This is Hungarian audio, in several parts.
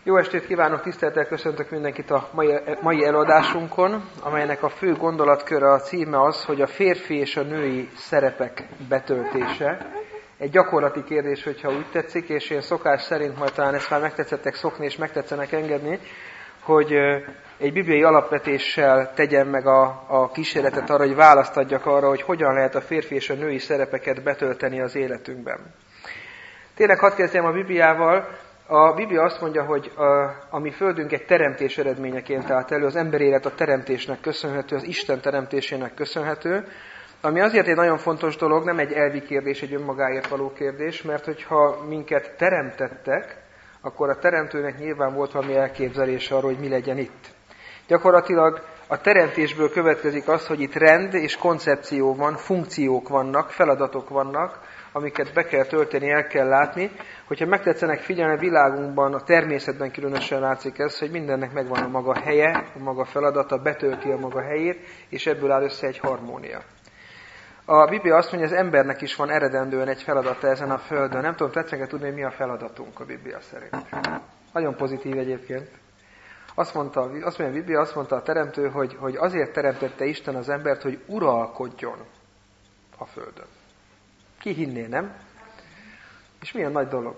Jó estét kívánok, tisztelettel köszöntök mindenkit a mai előadásunkon, amelynek a fő gondolatköre, a címe az, hogy a férfi és a női szerepek betöltése. Egy gyakorlati kérdés, hogyha úgy tetszik, és én szokás szerint majd talán ezt már megtetszettek szokni, és megtetszenek engedni, hogy egy bibliai alapvetéssel tegyem meg a kísérletet arra, hogy választ adjak arra, hogy hogyan lehet a férfi és a női szerepeket betölteni az életünkben. Tényleg hadd kezdjem a Bibliával. A Biblia azt mondja, hogy a mi földünk egy teremtés eredményeként állt elő, az ember élet a teremtésnek köszönhető, az Isten teremtésének köszönhető, ami azért egy nagyon fontos dolog, nem egy elvi kérdés, egy önmagáért való kérdés, mert hogyha minket teremtettek, akkor a teremtőnek nyilván volt valami elképzelése arról, hogy mi legyen itt. Gyakorlatilag a teremtésből következik az, hogy itt rend és koncepció van, funkciók vannak, feladatok vannak, amiket be kell tölteni, el kell látni. Hogyha megtetszenek figyelni, a világunkban, a természetben különösen látszik ez, hogy mindennek megvan a maga helye, a maga feladata, betölti a maga helyét, és ebből áll össze egy harmónia. A Biblia azt mondja, hogy az embernek is van eredendően egy feladata ezen a földön. Nem tudom, tetszenek tudni, hogy mi a feladatunk a Biblia szerint. Nagyon pozitív egyébként. Azt mondja a Biblia, azt mondta a teremtő, hogy azért teremtette Isten az embert, hogy uralkodjon a földön. Ki hinné, nem? És milyen nagy dolog.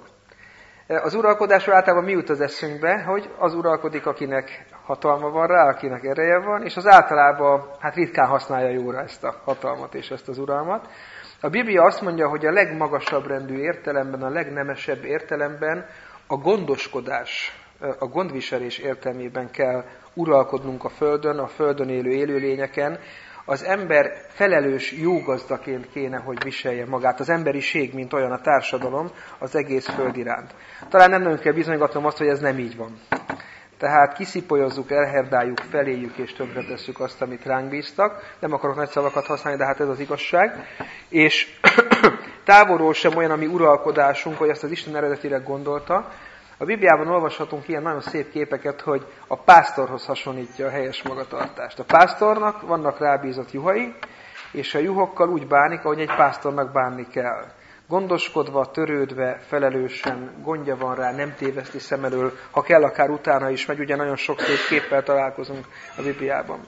Az uralkodásról általában mi jut az eszünkbe, hogy az uralkodik, akinek hatalma van rá, akinek ereje van, és az általában ritkán használja jóra ezt a hatalmat és ezt az uralmat. A Biblia azt mondja, hogy a legmagasabb rendű értelemben, a legnemesebb értelemben a gondoskodás, a gondviselés értelmében kell uralkodnunk a földön élő élőlényeken. Az ember felelős jógazdaként kéne, hogy viselje magát. Az emberiség, mint olyan a társadalom, az egész föld iránt. Talán nem nagyon kell bizonygatnom azt, hogy ez nem így van. Tehát kiszipolyozzuk, elherdáljuk, feléjük és tönkre tesszük azt, amit ránk bíztak. Nem akarok nagy szavakat használni, de hát ez az igazság. És távolról sem olyan a mi uralkodásunk, hogy ezt az Isten eredetileg gondolta. A Bibliában olvashatunk ilyen nagyon szép képeket, hogy a pásztorhoz hasonlítja a helyes magatartást. A pásztornak vannak rábízott juhai, és a juhokkal úgy bánik, ahogy egy pásztornak bánni kell. Gondoskodva, törődve, felelősen, gondja van rá, nem téveszti szem elől, ha kell, akár utána is megy, ugye nagyon sok szép képpel találkozunk a Bibliában.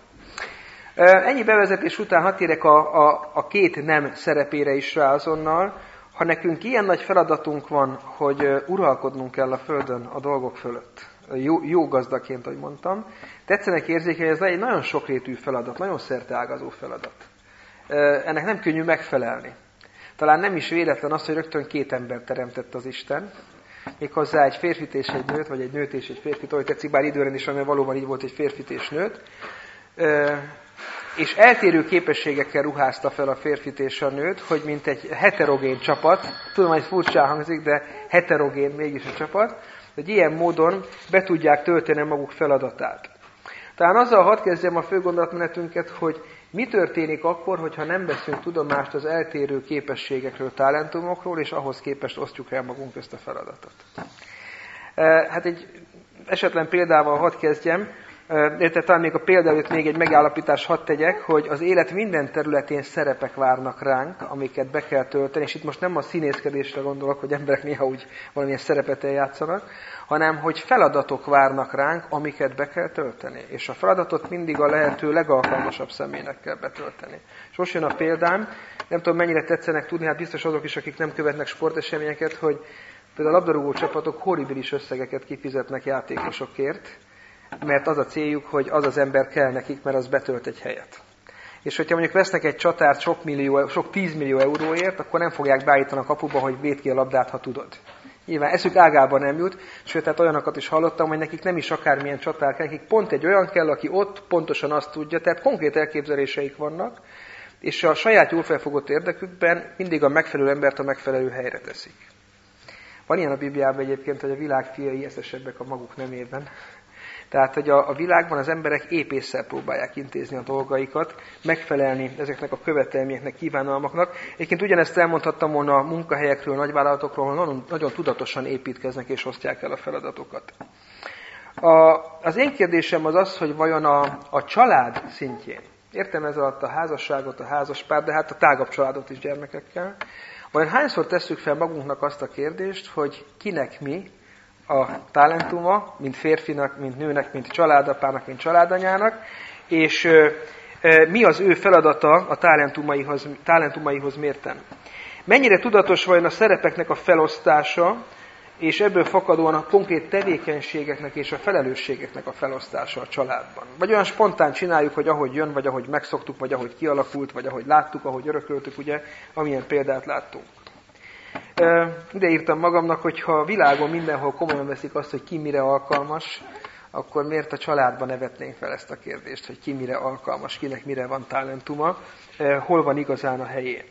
Ennyi bevezetés után hadd térjek a két nem szerepére is rá azonnal. Ha nekünk ilyen nagy feladatunk van, hogy uralkodnunk kell a földön a dolgok fölött, jó gazdaként, ahogy mondtam, tetszenek érzékelni, ez egy nagyon sokrétű feladat, nagyon szerteágazó feladat. Ennek nem könnyű megfelelni. Talán nem is véletlen az, hogy rögtön két embert teremtett az Isten, méghozzá egy férfit és egy nőt, vagy egy nőt és egy férfit, ahogy tetszik, bár időrend is, ami valóban így volt, egy férfit és nőt, és eltérő képességekkel ruházta fel a férfit és a nőt, hogy mint egy heterogén csapat, tudom, hogy furcsán hangzik, de heterogén mégis a csapat, hogy ilyen módon be tudják tölteni maguk feladatát. Talán azzal hadd kezdjem a fő gondolatmenetünket, hogy mi történik akkor, hogyha nem veszünk tudomást az eltérő képességekről, talentumokról, és ahhoz képest osztjuk el magunk ezt a feladatot. Hát egy esetlen példával hadd kezdjem, talán még a példa előtt még egy megállapítást hadd tegyek, hogy az élet minden területén szerepek várnak ránk, amiket be kell tölteni, és itt most nem a színészkedésre gondolok, hogy emberek néha úgy valamilyen szerepet eljátszanak, hanem hogy feladatok várnak ránk, amiket be kell tölteni. És a feladatot mindig a lehető legalkalmasabb személynek kell betölteni. És most jön a példám, nem tudom mennyire tetszenek tudni, hát biztos azok is, akik nem követnek sporteseményeket, hogy például a labdarúgó csapatok horribilis összegeket kifizetnek játékosokért, mert az a céljuk, hogy az az ember kell nekik, mert az betölt egy helyet. És hogyha mondjuk vesznek egy csatárt sok 10 millió euróért, akkor nem fogják beállítani a kapuba, hogy védd ki a labdát, ha tudod. Nyilván eszük ágában nem jut, sőt, tehát olyanokat is hallottam, hogy nekik nem is akármilyen csatár kell, nekik pont egy olyan kell, aki ott pontosan azt tudja, tehát konkrét elképzeléseik vannak, és a saját jól felfogott érdekükben mindig a megfelelő embert a megfelelő helyre teszik. Van ilyen a Bibliában egyébként, hogy a világ fiai eszesebbek a maguk nemében. Tehát, hogy a világban az emberek épp ésszel próbálják intézni a dolgaikat, megfelelni ezeknek a követelményeknek, kívánalmaknak. Egyébként ugyanezt elmondhattam volna a munkahelyekről, nagyvállalatokról, ahol nagyon tudatosan építkeznek és osztják el a feladatokat. Az én kérdésem az, hogy vajon a család szintjén, értem ez alatt a házasságot, a házaspárt, de hát a tágabb családot is gyermekekkel, vajon hányszor tesszük fel magunknak azt a kérdést, hogy kinek mi, a talentuma, mint férfinak, mint nőnek, mint családapának, mint családanyának, és mi az ő feladata a talentumaihoz mérten. Mennyire tudatos vajon a szerepeknek a felosztása, és ebből fakadóan a konkrét tevékenységeknek és a felelősségeknek a felosztása a családban. Vagy olyan spontán csináljuk, hogy ahogy jön, vagy ahogy megszoktuk, vagy ahogy kialakult, vagy ahogy láttuk, ahogy örököltük, ugye, amilyen példát láttunk. Ide írtam magamnak, hogy ha a világon mindenhol komolyan veszik azt, hogy ki mire alkalmas, akkor miért a családban ne vetnénk fel ezt a kérdést, hogy ki mire alkalmas, kinek mire van talentuma, hol van igazán a helyén.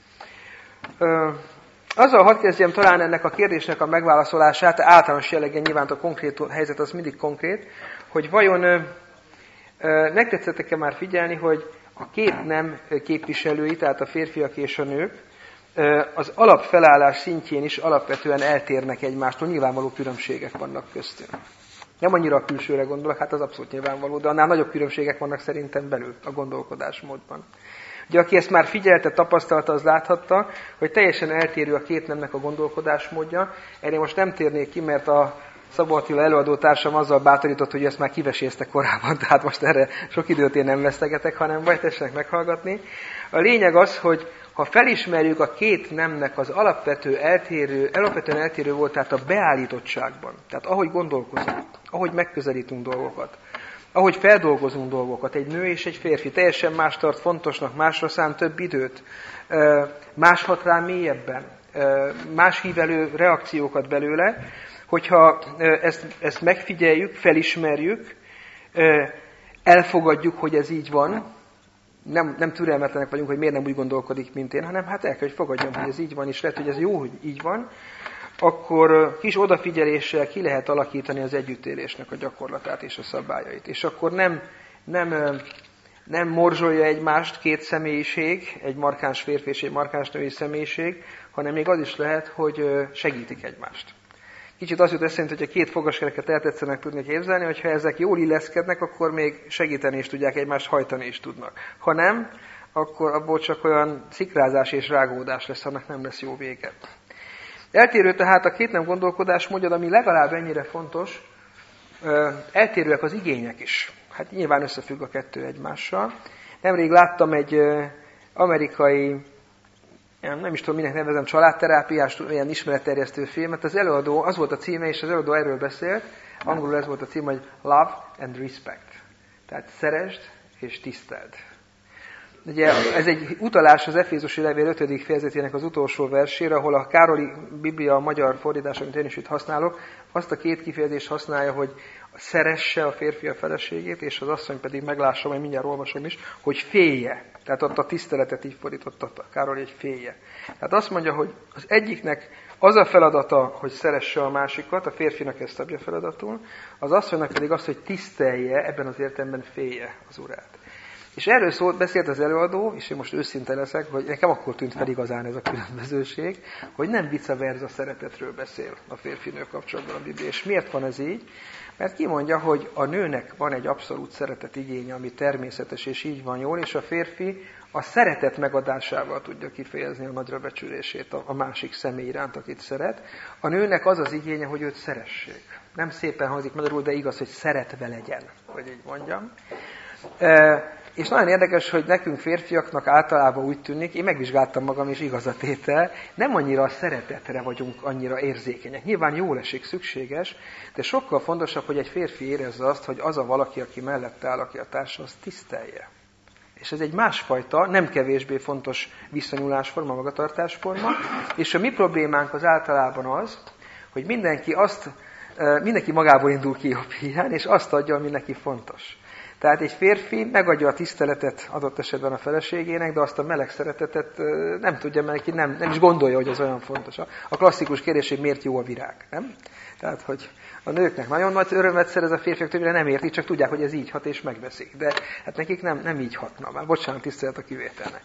Azzal hadd kezdjem talán ennek a kérdésnek a megválaszolását, általános jelleggel nyilván a konkrét helyzet az mindig konkrét, hogy vajon megtetszettek-e már figyelni, hogy a két nem képviselői, tehát a férfiak és a nők, az alapfelállás szintjén is alapvetően eltérnek egymástól, nyilvánvaló különbségek vannak köztünk. Nem annyira a külsőre gondolok, hát az abszolút nyilvánvaló, de annál nagyobb különbségek vannak szerintem belül a gondolkodásmódban. Ugye aki ezt már figyelte, tapasztalta, az láthatta, hogy teljesen eltérő a két nemnek a gondolkodásmódja. Erre most nem térnék ki, mert a Szabó Attila előadótársam azzal bátorított, hogy ezt már kivesézte korábban, tehát most erre sok időt én nem vesztegetek, hanem vagy tessenek meghallgatni. A lényeg az, hogy ha felismerjük a két nemnek az alapvetően eltérő volt, tehát a beállítottságban, tehát ahogy gondolkozunk, ahogy megközelítünk dolgokat, ahogy feldolgozunk dolgokat, egy nő és egy férfi teljesen más tart fontosnak, másra szán több időt, más hat rá mélyebben, más hív elő reakciókat belőle, hogyha ezt megfigyeljük, felismerjük, elfogadjuk, hogy ez így van, nem türelmetlenek vagyunk, hogy miért nem úgy gondolkodik, mint én, hanem hát el kell, hogy fogadjam, hogy ez így van, és lehet, hogy ez jó, hogy így van, akkor kis odafigyeléssel ki lehet alakítani az együttélésnek a gyakorlatát és a szabályait. És akkor nem morzsolja egymást két személyiség, egy markáns férfi és egy markáns női személyiség, hanem még az is lehet, hogy segítik egymást. Kicsit azt jut eszembe, hogy a két fogaskereket el tetszenek tudni képzelni, hogyha ezek jól illeszkednek, akkor még segíteni is tudják egymást, hajtani is tudnak. Ha nem, akkor abból csak olyan szikrázás és rágódás lesz, annak nem lesz jó vége. Eltérő tehát a két nem gondolkodásmódja, ami legalább ennyire fontos, eltérőek az igények is. Hát nyilván összefügg a kettő egymással. Nemrég láttam egy amerikai, nem is tudom, minek nevezem, családterápiás, olyan ismeretterjesztő filmet. Az előadó, az volt a címe, és az előadó erről beszélt. Angolul ez volt a címe, hogy Love and Respect. Tehát szeresd és tiszteld. Ugye ez egy utalás az Efézusi levél 5. fejezetének az utolsó versére, ahol a Károli Biblia a magyar fordítás, amit én is itt használok, azt a két kifejezést használja, hogy szeresse a férfi a feleségét, és az asszony pedig meglássa, majd mindjárt olvasom is, hogy félje. Tehát ott a tiszteletet így fordította a Károli, egy félje. Tehát azt mondja, hogy az egyiknek az a feladata, hogy szeresse a másikat, a férfinak ezt szabja feladatul, az asszonynak pedig az, hogy tisztelje, ebben az értelemben félje az urát. És erről beszélt az előadó, és én most őszinte leszek, hogy nekem akkor tűnt fel igazán ez a különbözőség, hogy nem vice versa szeretetről beszél a férfi-nő kapcsolatban a Biblia. És miért van ez így? Mert kimondja, hogy a nőnek van egy abszolút szeretet igénye, ami természetes, és így van jól, és a férfi a szeretet megadásával tudja kifejezni a nagyra becsülését a másik személy iránt, akit szeret. A nőnek az az igénye, hogy őt szeressék. Nem szépen hangzik magyarul, de igaz, hogy szeretve legyen, hogy így mondjam. És nagyon érdekes, hogy nekünk férfiaknak általában úgy tűnik, én megvizsgáltam magam, és igaz a tétel, nem annyira a szeretetre vagyunk annyira érzékenyek. Nyilván jól esik, szükséges, de sokkal fontosabb, hogy egy férfi érezze azt, hogy az a valaki, aki mellette áll, aki a társa, az tisztelje. És ez egy másfajta, nem kevésbé fontos viszonyulásforma, magatartásforma, és a mi problémánk az általában az, hogy mindenki magából indul ki jobb híján, és azt adja, ami neki fontos. Tehát egy férfi megadja a tiszteletet adott esetben a feleségének, de azt a meleg szeretetet nem tudja, mert neki nem is gondolja, hogy az olyan fontos. A klasszikus kérdés, hogy miért jó a virág, nem? Tehát, hogy a nőknek nagyon nagy örömet szerez, a férfiak többire nem értik, csak tudják, hogy ez így hat, és megveszik. De hát nekik nem így hatna. Már bocsánat, tisztelet a kivételnek.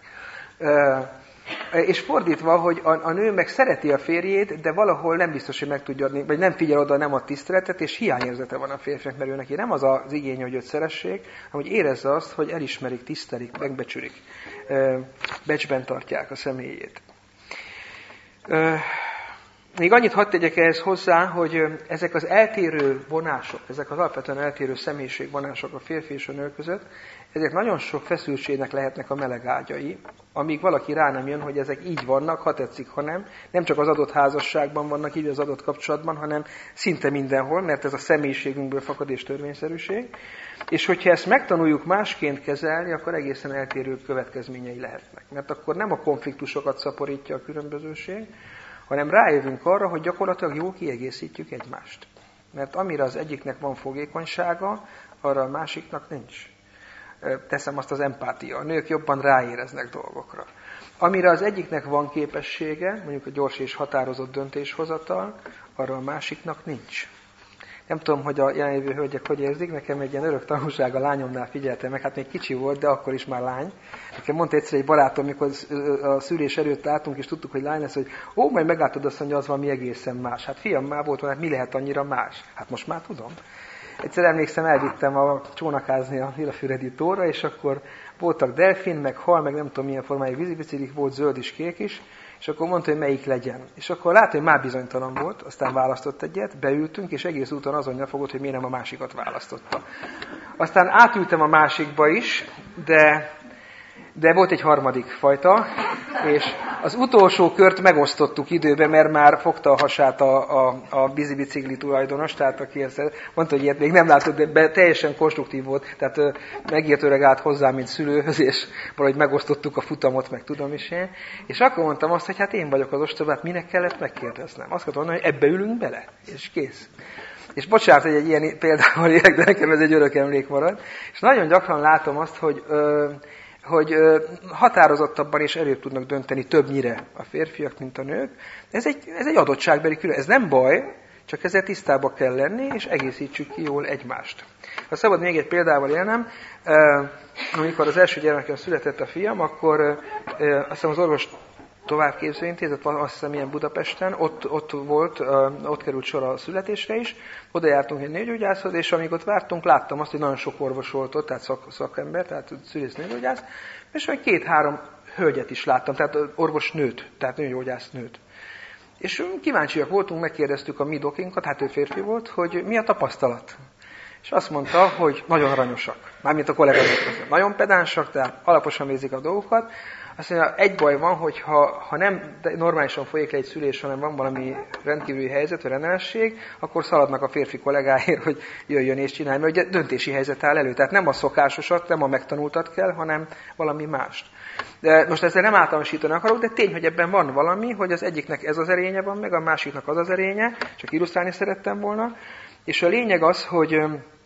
És fordítva, hogy a nő meg szereti a férjét, de valahol nem biztos, hogy meg tudja adni, vagy nem figyel oda, nem ad tiszteletet, és hiányérzete van a férfiak, mert ő neki nem az az igény, hogy őt szeressék, hanem hogy érezze azt, hogy elismerik, tisztelik, megbecsülik, becsben tartják a személyét. Még annyit hadd tegyek ehhez hozzá, hogy ezek az eltérő vonások, ezek az alapvetően eltérő személyiségvonások a férfi és a nő között, ezek nagyon sok feszültségnek lehetnek a meleg ágyai, amíg valaki rá nem jön, hogy ezek így vannak, ha tetszik, ha nem. Nem csak az adott házasságban vannak így az adott kapcsolatban, hanem szinte mindenhol, mert ez a személyiségünkből fakad és törvényszerűség. És hogyha ezt megtanuljuk másként kezelni, akkor egészen eltérő következményei lehetnek. Mert akkor nem a konfliktusokat szaporítja a különbözőség, hanem rájövünk arra, hogy gyakorlatilag jól kiegészítjük egymást. Mert amire az egyiknek van fogékonysága, arra a másiknak nincs. Teszem azt az empátia. A nők jobban ráéreznek dolgokra. Amire az egyiknek van képessége, mondjuk a gyors és határozott döntéshozatal, arra a másiknak nincs. Nem tudom, hogy a jelenlévő hölgyek hogy érzik, nekem egy ilyen örök tanulság a lányomnál figyeltem meg, hát még kicsi volt, de akkor is már lány. Nekem mondta egyszer egy barátom, amikor a szülés előtt álltunk, és tudtuk, hogy lány lesz, hogy majd meglátod azt, hogy az valami egészen más. Hát fiam már volt, hát mi lehet annyira más? Hát most már tudom. Egyszer emlékszem, elvittem a csónakázni a Lilafüredi tóra, és akkor voltak delfin, meg hal, meg nem tudom milyen formájú vízibiciklik, volt zöld és kék is, és akkor mondta, hogy melyik legyen. És akkor látta, hogy már bizonytalan volt, aztán választott egyet, beültünk, és egész úton azon nyafogott, hogy miért nem a másikat választotta. Aztán átültem a másikba is, de volt egy harmadik fajta, és az utolsó kört megosztottuk időben, mert már fogta a hasát a vízibicikli tulajdonos, tehát aki ezt mondta, hogy ilyet még nem látott, de teljesen konstruktív volt, tehát megértőleg állt hozzá, mint szülőhöz, és valahogy megosztottuk a futamot, meg tudom is én. És akkor mondtam azt, hogy hát én vagyok az ostoba, hát minek kellett megkérdeznem. Azt kellett mondani, hogy ebbe ülünk bele, és kész. És bocsánat, hogy egy ilyen példával élek, de nekem ez egy örök emlék marad. És nagyon gyakran látom azt, hogy határozottabban és előbb tudnak dönteni többnyire a férfiak, mint a nők. Ez egy adottságbeli különbség. Ez nem baj, csak ezzel tisztába kell lenni, és egészítsük ki jól egymást. Ha szabad még egy példával élnem, amikor az első gyermekem született a fiam, akkor azt hiszem az orvos továbbképzőintézet van, azt hiszem ilyen Budapesten, ott került sor a születésre is, oda jártunk egy nőgyógyászhoz, és amíg ott vártunk, láttam azt, hogy nagyon sok orvos volt ott, tehát szakember, tehát szülész nőgyógyász, és majd 2-3 hölgyet is láttam, tehát orvosnőt, tehát nőgyógyásznőt. És kíváncsiak voltunk, megkérdeztük a mi dokinkat, hát ő férfi volt, hogy mi a tapasztalat. És azt mondta, hogy nagyon aranyosak, mármint a kollégának. Nagyon pedánsak, tehát alaposan végzik a dolgokat. Azt mondja, egy baj van, hogy ha nem normálisan folyik le egy szülés, hanem van valami rendkívüli helyzet, vagy rendelesség, akkor szaladnak a férfi kollégáért, hogy jöjjön és csinálj, mert ugye döntési helyzet áll elő. Tehát nem a szokásosat, nem a megtanultat kell, hanem valami mást. De most ezzel nem általánosítani akarok, de tény, hogy ebben van valami, hogy az egyiknek ez az erénye van, meg a másiknak az az erénye, csak illusztrálni szerettem volna. És a lényeg az, hogy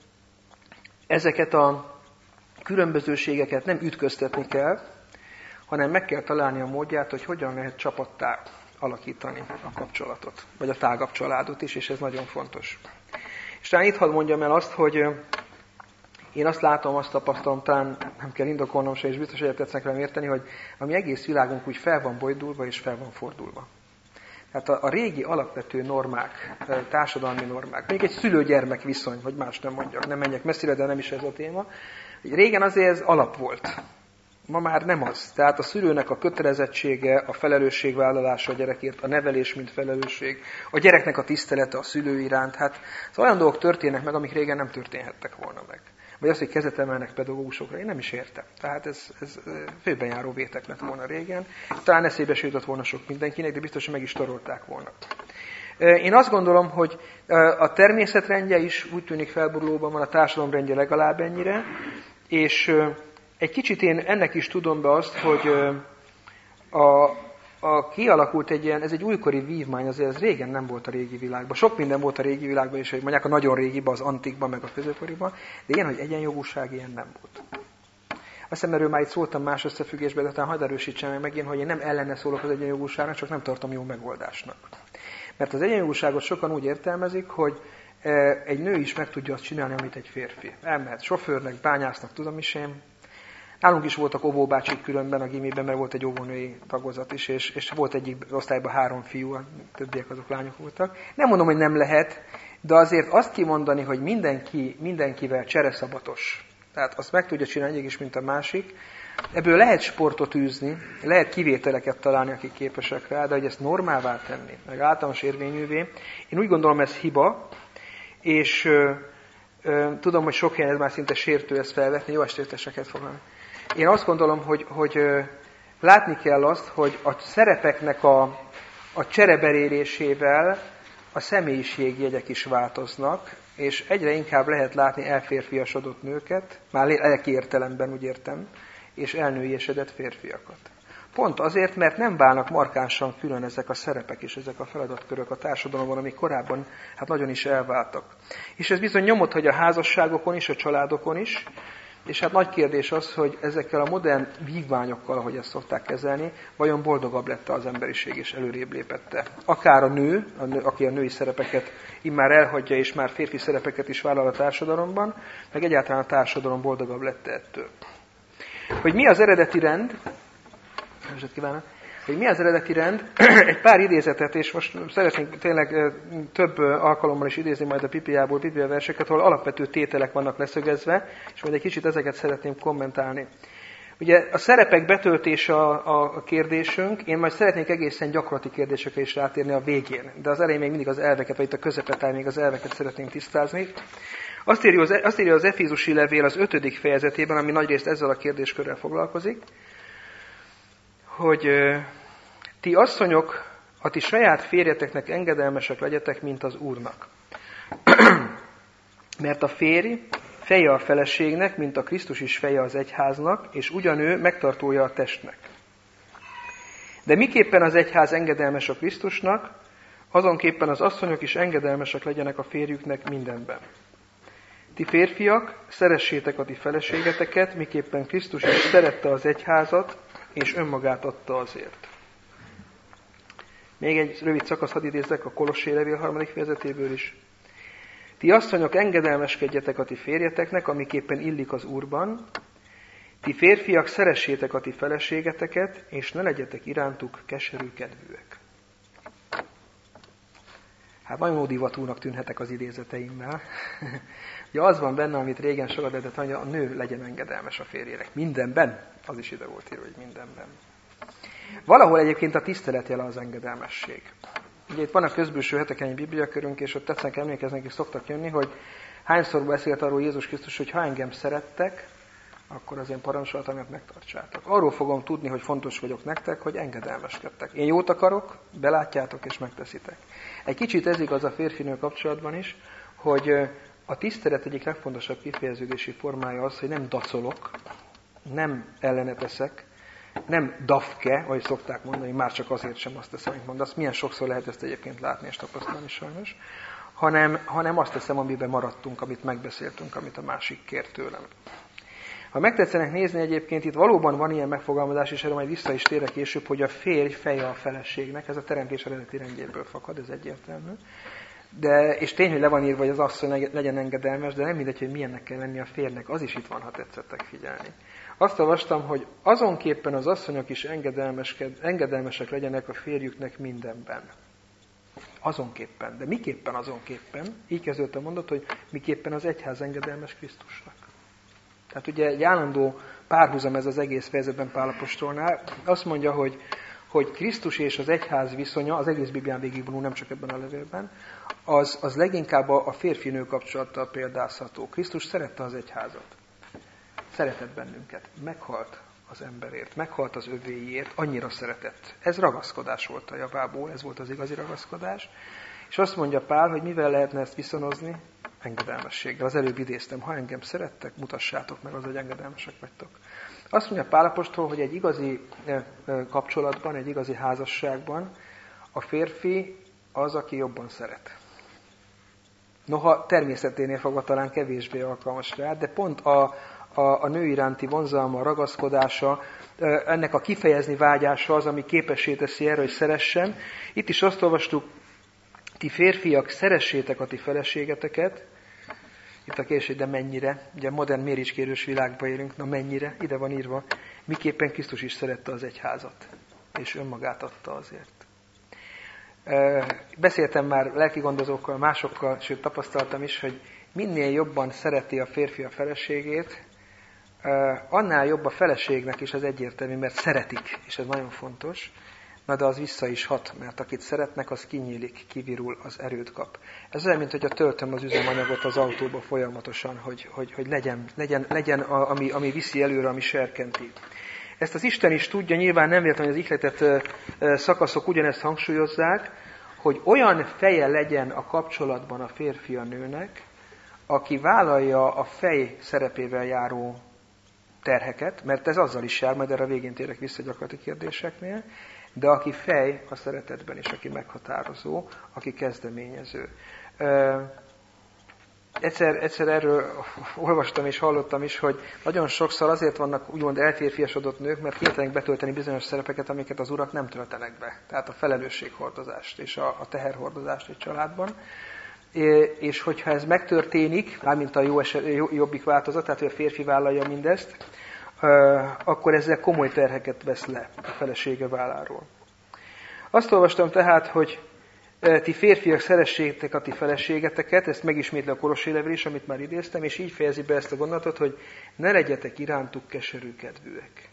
ezeket a különbözőségeket nem ütköztetni kell, hanem meg kell találni a módját, hogy hogyan lehet csapattá alakítani a kapcsolatot, vagy a tágabb családot is, és ez nagyon fontos. És talán itt hadd mondjam el azt, hogy én azt látom, azt tapasztalom, talán nem kell indokolnom se, és biztos, hogy tetszenek velem érteni, hogy a mi egész világunk úgy fel van bojdulva, és fel van fordulva. Tehát a régi alapvető normák, társadalmi normák, még egy szülő-gyermek viszony, hogy más nem mondjak, nem menjek messzire, de nem is ez a téma. Régen azért ez alap volt. Ma már nem az. Tehát a szülőnek a kötelezettsége, a felelősségvállalása a gyerekért, a nevelés, mint felelősség, a gyereknek a tisztelete a szülő iránt. Hát olyan dolgok történnek meg, amik régen nem történhettek volna meg. Vagy az, hogy kezet emelnek pedagógusokra, én nem is értem. Tehát ez főben járó vétek lett volna régen. Talán eszébe se jutott volna sok mindenkinek, de biztos, hogy meg is torolták volna. Én azt gondolom, hogy a természetrendje is úgy tűnik felborulóban van, a társadalomrendje legalább ennyire, és egy kicsit én ennek is tudom be azt, hogy kialakult egy ilyen, ez egy újkori vívmány, azért ez régen nem volt a régi világban. Sok minden volt a régi világban, és mondják a nagyon régiben, az antikban, meg a középkoriban, de ilyen, hogy egyenjogúság ilyen nem volt. Azt hiszem, erről már itt szóltam más összefüggésben, de talán hadd erősítsem meg megint, hogy én nem ellene szólok az egyenjogúságnak, csak nem tartom jó megoldásnak. Mert az egyenjogúságot sokan úgy értelmezik, hogy egy nő is meg tudja azt csinálni, amit egy férfi. Elmehet sofőrnek, bányásznak, tudom is én. Nálunk is voltak óvóbácsik különben a gimiben, mert volt egy óvónői tagozat is, és volt egyik osztályban 3 fiú, a többiek azok lányok voltak. Nem mondom, hogy nem lehet, de azért azt kimondani, hogy mindenkivel csereszabatos, tehát azt meg tudja csinálni egyik is, mint a másik, Ebből lehet sportot űzni, lehet kivételeket találni, akik képesek rá, de hogy ezt normává tenni, meg általános érvényűvé, én úgy gondolom, ez hiba, és tudom, hogy sok helyen ez már szinte sértő ezt felvetni, jó estét foglalni. Én azt gondolom, hogy látni kell azt, hogy a szerepeknek a csereberélésével a személyiségjegyek is változnak, és egyre inkább lehet látni elférfiasodott nőket, már lelki értelemben úgy értem, és elnőiesedett férfiakat. Pont azért, mert nem válnak markánsan külön ezek a szerepek és ezek a feladatkörök a társadalomban, amik korábban hát nagyon is elváltak. És ez bizony nyomot hagy a házasságokon is, a családokon is, és hát nagy kérdés az, hogy ezekkel a modern vívmányokkal, ahogy ezt szokták kezelni, vajon boldogabb lett az emberiség és előrébb lépette. Akár a nő, aki a női szerepeket immár elhagyja, és már férfi szerepeket is vállal a társadalomban, meg egyáltalán a társadalom boldogabb lett ettől. Hogy mi az eredeti rend, egy pár idézetet, és most szeretnénk tényleg több alkalommal is idézni majd a Bibliából Biblia verseket, ahol alapvető tételek vannak leszögezve, és majd egy kicsit ezeket szeretném kommentálni. Ugye a szerepek betöltése a kérdésünk, én majd szeretnék egészen gyakorlati kérdésekre is rátérni a végén, de az elején még mindig az elveket, vagy itt a közepetáj még az elveket szeretnénk tisztázni. Azt írja az Efézusi levél az 5. fejezetében, ami nagyrészt ezzel a kérdéskörrel foglalkozik, hogy ti asszonyok, a ti saját férjeteknek engedelmesek legyetek, mint az Úrnak. Mert a férj feje a feleségnek, mint a Krisztus is feje az egyháznak, és ugyanő megtartója a testnek. De miképpen az egyház engedelmes a Krisztusnak, azonképpen az asszonyok is engedelmesek legyenek a férjüknek mindenben. Ti férfiak, szeressétek a ti feleségeteket, miképpen Krisztus is szerette az egyházat, és önmagát adta azért. Még egy rövid szakasz hadd idézzek a Kolossé levél 3. fejezetéből is. Ti asszonyok, engedelmeskedjetek a ti férjeteknek, amiképpen illik az Úrban. Ti férfiak, szeressétek a ti feleségeteket, és ne legyetek irántuk keserű kedvűek. Hát nagyon ódivatúnak tűnhetek az idézeteimmel. Ugye az van benne, amit régen sokat lehetett, hogy a nő legyen engedelmes a férjének. Mindenben. Az is ide volt írva, hogy mindenben. Valahol egyébként a tisztelet jele az engedelmesség. Ugye itt van a közbülső hetekenyi bibliakörünk, és ott tetszenek emlékeznek, és szoktak jönni, hogy hányszor beszélt arról Jézus Krisztus, hogy ha engem szerettek, akkor az én parancsolatomat megtartsátok. Arról fogom tudni, hogy fontos vagyok nektek, hogy engedelmeskedtek. Én jót akarok, belátjátok és megteszitek. Egy kicsit ez igaz a férfi-nő kapcsolatban is, hogy a tisztelet egyik legfontosabb kifejeződési formája az, hogy nem dacolok, nem ellene teszek, nem dafke, ahogy szokták mondani, már csak azért sem azt teszem, amit mondasz. Milyen sokszor lehet ezt egyébként látni és tapasztalni sajnos. Hanem azt teszem, amiben maradtunk, amit megbeszéltünk, amit a másik kért tőlem. Ha megtetszenek nézni egyébként, itt valóban van ilyen megfogalmazás, és erre majd vissza is térek később, hogy a férj feje a feleségnek, ez a teremtés eredeti rendjéből fakad, ez egyértelmű. És tény, hogy le van írva, hogy az asszony legyen engedelmes, de nem mindegy, hogy milyennek kell lenni a férnek, az is itt van, ha tetszettek figyelni. Azt olvastam, hogy azonképpen az asszonyok is engedelmesek legyenek a férjüknek mindenben. Azonképpen. De miképpen azonképpen? Így kezdődött a mondat, hogy miképpen az egyház engedelmes Krisztusnak. Tehát ugye egy állandó párhuzam ez az egész fejezetben Pál apostolnál. Azt mondja, hogy Krisztus és az egyház viszonya, az egész Biblián végigvonul, nem csak ebben a levélben, az leginkább a férfi-nő kapcsolattal példázható. Krisztus szerette az egyházat. Szeretett bennünket. Meghalt az emberért, meghalt az övéiért, annyira szeretett. Ez ragaszkodás volt a javából, ez volt az igazi ragaszkodás. És azt mondja Pál, hogy mivel lehetne ezt viszonozni? Engedelmességgel. Az előbb idéztem, ha engem szerettek, mutassátok meg az, hogy engedelmesek vagytok. Azt mondja Pál apostol, hogy egy igazi kapcsolatban, egy igazi házasságban a férfi az, aki jobban szeret. Noha természeténél fogva talán kevésbé alkalmas rá, de pont a nő iránti vonzalma, a ragaszkodása, ennek a kifejezni vágyása az, ami képessé teszi erre, hogy szeressen. Itt is azt olvastuk, ti férfiak, szeressétek a ti feleségeteket. Itt a kérdés, de mennyire? Ugye modern méricskérős világban élünk, na mennyire? Ide van írva, miképpen Krisztus is szerette az egyházat, és önmagát adta azért. Beszéltem már lelki gondozókkal, másokkal, sőt tapasztaltam is, hogy minél jobban szereti a férfi a feleségét, annál jobb a feleségnek is, az egyértelmű, mert szeretik, és ez nagyon fontos, na de az vissza is hat, mert akit szeretnek, az kinyílik, kivirul, az erőt kap. Ez olyan, mint hogy töltöm az üzemanyagot az autóba folyamatosan, hogy legyen ami viszi előre, ami serkenti. Ezt az Isten is tudja, nyilván nem véletlenül, hogy az ihletett szakaszok ugyanezt hangsúlyozzák, hogy olyan feje legyen a kapcsolatban a férfi a nőnek, aki vállalja a fej szerepével járó terheket, mert ez azzal is jár, majd erre a végén térek vissza gyakorlati kérdéseknél, de aki fej a szeretetben, és aki meghatározó, aki kezdeményező. Egyszer erről olvastam és hallottam is, hogy nagyon sokszor azért vannak úgymond elférfiasodott nők, mert kénytelenek betölteni bizonyos szerepeket, amiket az urak nem töltenek be. Tehát a felelősséghordozást és a teherhordozást egy családban. És hogyha ez megtörténik, mármint a jobbik változat, tehát hogy a férfi vállalja mindezt, akkor ezzel komoly terheket vesz le a felesége válláról. Azt olvastam tehát, hogy ti férfiak szeressétek a ti feleségeteket, ezt megismétli a Kolossi levél is, amit már idéztem, és így fejezi be ezt a gondolatot, hogy ne legyetek irántuk keserű kedvűek.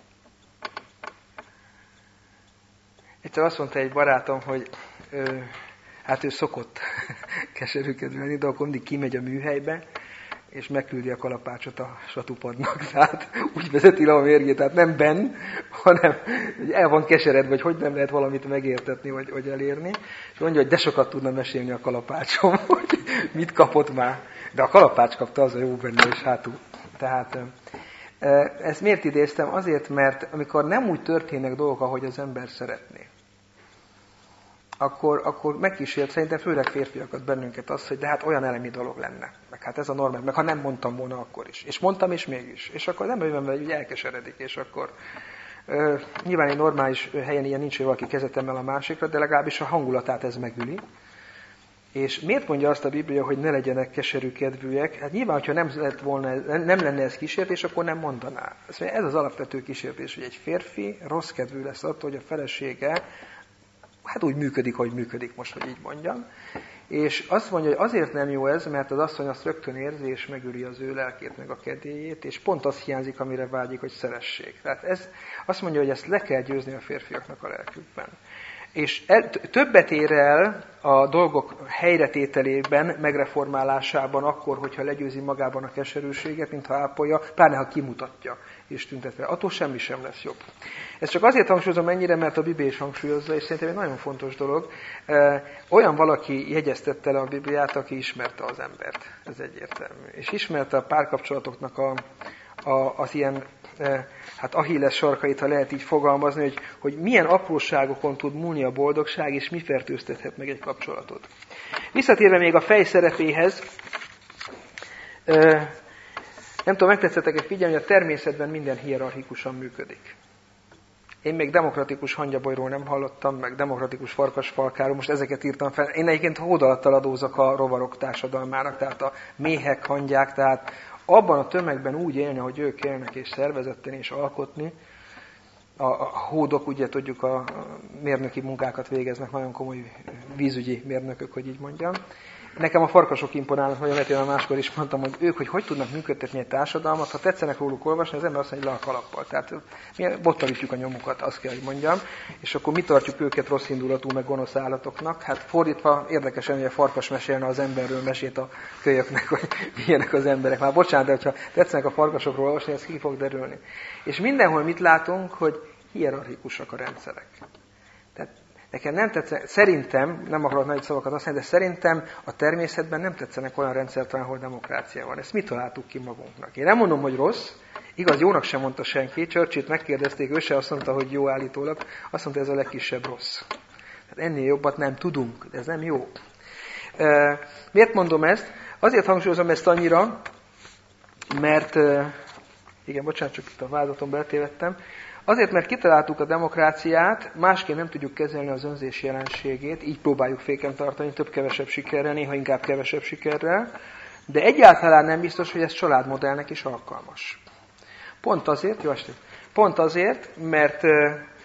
Egyszer azt mondta egy barátom, hogy ő szokott keserűkedvű lenni, de akkor mindig kimegy a műhelybe, és megküldi a kalapácsot a satupadnak. Tehát úgy vezeti le a mérgét, tehát nem benn, hanem hogy el van keseredve, vagy hogy nem lehet valamit megértetni, vagy elérni. És mondja, hogy de sokat tudna mesélni a kalapácsom, hogy mit kapott már. De a kalapács kapta, az a jó benne, és hátul. Tehát ezt miért idéztem? Azért, mert amikor nem úgy történnek dolgok, ahogy az ember szeretné, akkor megkísért szerintem főleg férfiakat bennünket az, hogy de hát olyan elemi dolog lenne. Meg hát ez a normális, meg ha nem mondtam volna, akkor is. És mondtam, és mégis. És akkor nem jövően, hogy elkeseredik, és akkor nyilván egy normális helyen ilyen nincs, hogy valaki kezet emel a másikra, de legalábbis a hangulatát ez megüli. És miért mondja azt a Biblia, hogy ne legyenek keserű kedvűek? Hát nyilván, hogyha nem lenne ez kísértés, akkor nem mondaná. Ez az alapvető kísértés, hogy egy férfi rossz kedvű lesz attól, hogy a felesége hát úgy működik, hogy működik most, hogy így mondjam. És azt mondja, hogy azért nem jó ez, mert az asszony azt rögtön érzi, és megüli az ő lelkét, meg a kedélyét, és pont az hiányzik, amire vágyik, hogy szeressék. Tehát ez azt mondja, hogy ezt le kell győzni a férfiaknak a lelkükben. És többet ér el a dolgok helyretételében, megreformálásában akkor, hogyha legyőzi magában a keserűséget, mintha ápolja, pláne ha kimutatja és tüntetve. Attól semmi sem lesz jobb. Ez csak azért hangsúlyozom ennyire, mert a Biblia is hangsúlyozza, és szerintem egy nagyon fontos dolog. Olyan valaki jegyeztette le a Bibliát, aki ismerte az embert. Ez egyértelmű. És ismerte a párkapcsolatoknak az ilyen Achilles sarkait, ha lehet így fogalmazni, hogy milyen apróságokon tud múlni a boldogság, és mi fertőztethet meg egy kapcsolatot. Visszatérve még a fej szerepéhez, nem tudom, megtetszettek egy figyelni, hogy a természetben minden hierarchikusan működik. Én még demokratikus hangyabajról nem hallottam, meg demokratikus farkasfalkáról, most ezeket írtam fel. Én egyébként hódalattal adózok a rovarok társadalmának, tehát a méhek, hangyák, tehát abban a tömegben úgy élni, hogy ők élnek, és szervezetten, és alkotni. A hódok, ugye tudjuk, a mérnöki munkákat végeznek, nagyon komoly vízügyi mérnökök, hogy így mondjam. Nekem a farkasok imponálnak, nagyon vetően máskor is mondtam, hogy hogy tudnak működtetni egy társadalmat, ha tetszenek róluk olvasni, az ember azt mondja, hogy le a kalappal. Tehát mi bottalítjuk a nyomukat, azt kell, hogy mondjam, és akkor mi tartjuk őket rossz indulatú, meg gonosz állatoknak. Hát fordítva érdekesen, hogy a farkas mesélne az emberről mesét a kölyöknek, hogy milyenek az emberek. Már bocsánat, de hogyha tetszenek a farkasokról olvasni, ez ki fog derülni. És mindenhol mit látunk, hogy hierarchikusak a rendszerek. Tehát nekem nem tetszenek, szerintem, nem akarok nagy szavakat használni, de szerintem a természetben nem tetszenek olyan rendszertelen, ahol demokrácia van. Ezt mi találtuk ki magunknak? Én nem mondom, hogy rossz, igaz, jónak sem mondta senki, Churchillt megkérdezték, ő se azt mondta, hogy jó állítólag, azt mondta, ez a legkisebb rossz. Tehát ennél jobbat nem tudunk, de ez nem jó. Miért mondom ezt? Azért hangsúlyozom ezt annyira, mert, igen, bocsánat, csak itt a vázaton beletévedtem, azért, mert kitaláltuk a demokráciát, másként nem tudjuk kezelni az önzés jelenségét, így próbáljuk féken tartani, több-kevesebb sikerrel, néha inkább kevesebb sikerrel, de egyáltalán nem biztos, hogy ez családmodellnek is alkalmas. Pont azért, mert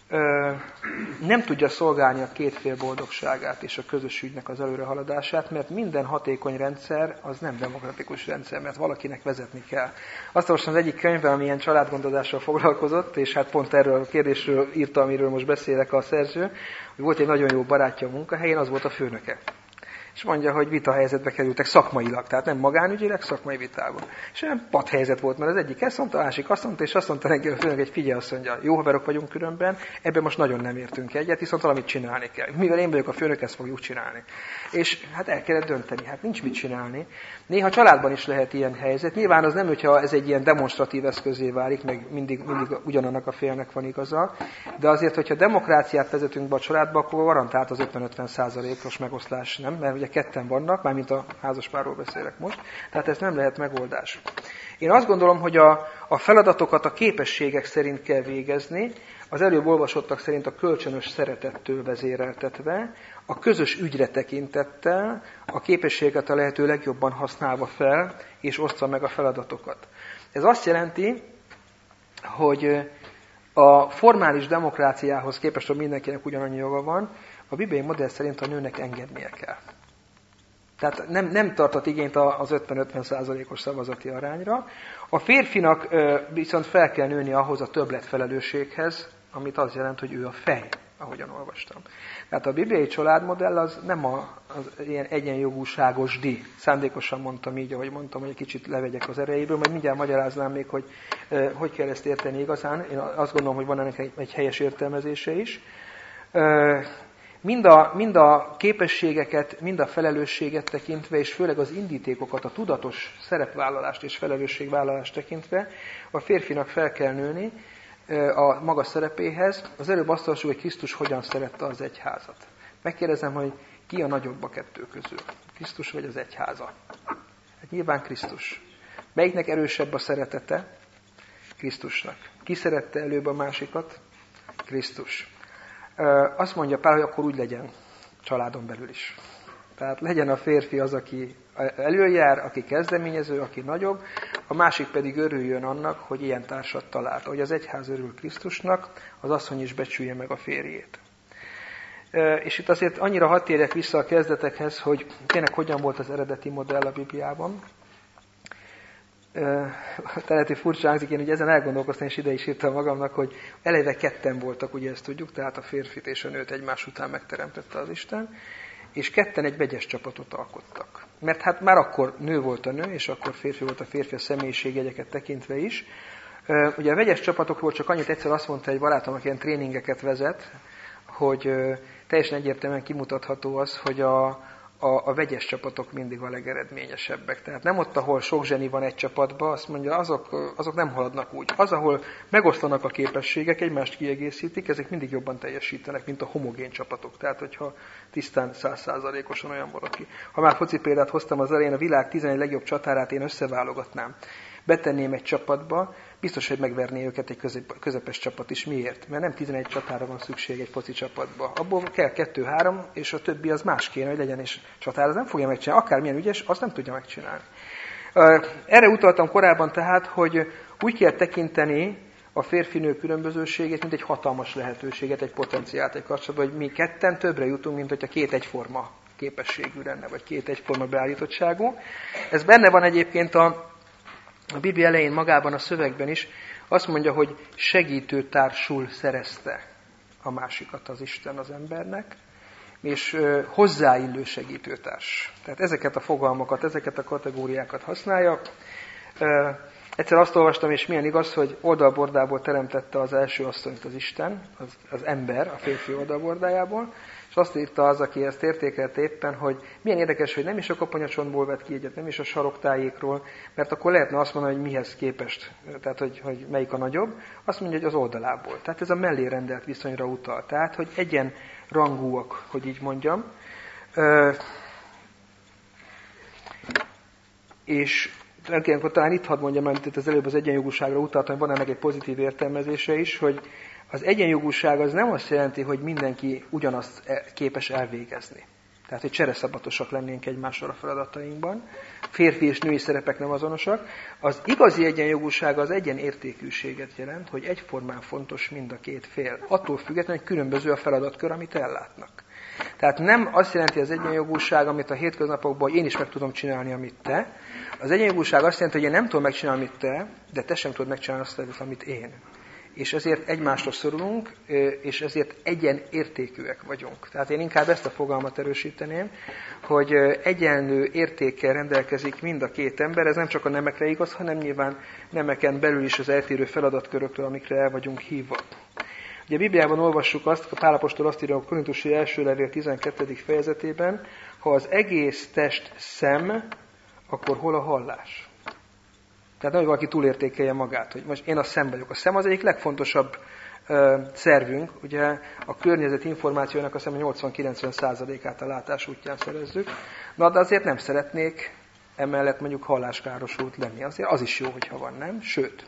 nem tudja szolgálni a két fél boldogságát és a közös ügynek az előrehaladását, mert minden hatékony rendszer az nem demokratikus rendszer, mert valakinek vezetni kell. Azt olvastam az egyik könyvben, ami ilyen családgondozással foglalkozott, és hát pont erről a kérdésről írta, amiről most beszélek a szerző, hogy volt egy nagyon jó barátja a munkahelyén, az volt a főnöke. És mondja, hogy vitahelyzetbe kerültek szakmailag, tehát nem magánügyileg, szakmai vitában. És olyan padhelyzet volt, mert az egyik ezt mondta, a másik azt mondta, és azt mondta neki a főnök, hogy figyelj, azt mondja, jó haverok vagyunk különben, ebben most nagyon nem értünk egyet, viszont valamit csinálni kell. Mivel én vagyok a főnök, ezt fogjuk csinálni. És hát el kellett dönteni, hát nincs mit csinálni. Néha családban is lehet ilyen helyzet. Nyilván az nem, hogyha ez egy ilyen demonstratív eszközé válik, meg mindig ugyanannak a félnek van igaza, de azért, hogyha demokráciát vezetünk be a családba, akkor garantált az 50-50%-os megoszlás, nem? Mert ugye ketten vannak, mármint a házaspárról beszélek most, tehát ez nem lehet megoldás. Én azt gondolom, hogy a feladatokat a képességek szerint kell végezni, az előbb olvasottak szerint a kölcsönös szeretettől vezéreltetve, a közös ügyre tekintettel, a képességet a lehető legjobban használva fel, és osztva meg a feladatokat. Ez azt jelenti, hogy a formális demokráciához képest, hogy mindenkinek ugyanannyi joga van, a bibliai modell szerint a nőnek engednie kell. Tehát nem tartott igényt az 50-50%-os szavazati arányra. A férfinak viszont fel kell nőni ahhoz a többletfelelősséghez, amit az jelent, hogy ő a fej, ahogyan olvastam. Tehát a bibliai családmodell az nem az ilyen egyenjogúságos di. Szándékosan mondtam így, ahogy mondtam, hogy egy kicsit levegyek az erejéből, majd mindjárt magyaráznám még, hogy kell ezt érteni igazán. Én azt gondolom, hogy van ennek egy helyes értelmezése is. Mind a képességeket, mind a felelősséget tekintve, és főleg az indítékokat, a tudatos szerepvállalást és felelősségvállalást tekintve, a férfinak fel kell nőni a maga szerepéhez. Az előbb azt olvassuk, hogy Krisztus hogyan szerette az egyházat. Megkérdezem, hogy ki a nagyobb a kettő közül? Krisztus vagy az egyháza? Hát nyilván Krisztus. Melyiknek erősebb a szeretete? Krisztusnak. Ki szerette előbb a másikat? Krisztus. Azt mondja Pál, hogy akkor úgy legyen családon belül is. Tehát legyen a férfi az, aki előjár, aki kezdeményező, aki nagyobb, a másik pedig örüljön annak, hogy ilyen társat talált. Ahogy az egyház örül Krisztusnak, az asszony is becsülje meg a férjét. És itt azért annyira hadd térjek vissza a kezdetekhez, hogy tényleg hogyan volt az eredeti modell a Bibliában. Tehát, hogy furcsa hangzik, én ugye ezen elgondolkoztam, és ide is írtam magamnak, hogy eleve ketten voltak, ugye ezt tudjuk, tehát a férfit és a nőt egymás után megteremtette az Isten, és ketten egy vegyes csapatot alkottak. Mert hát már akkor nő volt a nő, és akkor férfi volt a férfi a személyiségjegyeket tekintve is. Ugye a vegyes csapatokról csak annyit egyszer azt mondta egy barátom, aki ilyen tréningeket vezet, hogy teljesen egyértelműen kimutatható az, hogy a vegyes csapatok mindig a legeredményesebbek. Tehát nem ott, ahol sok zseni van egy csapatban, azt mondja, azok nem haladnak úgy. Az, ahol megoszlanak a képességek, egymást kiegészítik, ezek mindig jobban teljesítenek, mint a homogén csapatok. Tehát, hogyha tisztán 100%-osan olyan valaki. Ha már foci példát hoztam az elején, a világ 11 legjobb csatárát én összeválogatnám. Betenném egy csapatba, biztos, hogy megverné őket egy közepes csapat is. Miért? Mert nem 11 csatára van szükség egy foci csapatba. Abból kell 2-3, és a többi az más kéne, hogy legyen, és csatár az nem fogja megcsinálni. Akármilyen ügyes, azt nem tudja megcsinálni. Erre utaltam korábban tehát, hogy úgy kell tekinteni a férfi-nő különbözőségét, mint egy hatalmas lehetőséget, egy potenciált egy kapcsolatban, hogy mi ketten többre jutunk, mint hogyha két egyforma képességű lenne, vagy két egyforma beállítottságú. Ez benne van egyébként a Biblia elején magában a szövegben is, azt mondja, hogy segítőtársul szerezte a másikat az Isten az embernek, és hozzáillő segítőtárs. Tehát ezeket a fogalmakat, ezeket a kategóriákat használja. Egyszer azt olvastam, és milyen igaz, hogy oldalbordából teremtette az első asszonyt az Isten, az ember a férfi oldalbordájából, és azt írta az, aki ezt értékelte éppen, hogy milyen érdekes, hogy nem is a koponyacsontból vett ki egyet, nem is a saroktájékról, mert akkor lehetne azt mondani, hogy mihez képest, tehát hogy melyik a nagyobb, azt mondja, hogy az oldalából. Tehát ez a mellé rendelt viszonyra utal. Tehát, hogy egyenrangúak, hogy így mondjam. És akkor talán itt hadd mondjam, mert itt az előbb az egyenjogúságra utaltam, hogy van ennek egy pozitív értelmezése is, hogy az egyenjogúság az nem azt jelenti, hogy mindenki ugyanazt képes elvégezni. Tehát, hogy csereszabatosak lennénk egymással a feladatainkban. Férfi és női szerepek nem azonosak. Az igazi egyenjogúság az egyenértékűséget jelent, hogy egyformán fontos mind a két fél. Attól függetlenül, hogy különböző a feladatkör, amit ellátnak. Tehát nem azt jelenti az egyenjogúság, amit a hétköznapokban én is meg tudom csinálni, amit te. Az egyenjogúság azt jelenti, hogy én nem tudom megcsinálni, amit te, de te sem tudod megcsinálni azt, amit én. És ezért egymásra szorulunk, és ezért egyenértékűek vagyunk. Tehát én inkább ezt a fogalmat erősíteném, hogy egyenlő értékkel rendelkezik mind a két ember. Ez nem csak a nemekre igaz, hanem nyilván nemeken belül is az eltérő feladatkörökről, amikre el vagyunk hívva. Ugye a Bibliában olvassuk azt, a Pál apostol azt írja a Korintusi első levél 12. fejezetében, ha az egész test szem, akkor hol a hallás? Tehát nem, hogy valaki túlértékelje magát, hogy most én a szem vagyok. A szem az egyik legfontosabb szervünk, ugye a környezet információjának a 80-90%-át a látás útján szerezzük, de azért nem szeretnék emellett mondjuk halláskárosult lenni. Azért az is jó, hogyha van, nem? Sőt,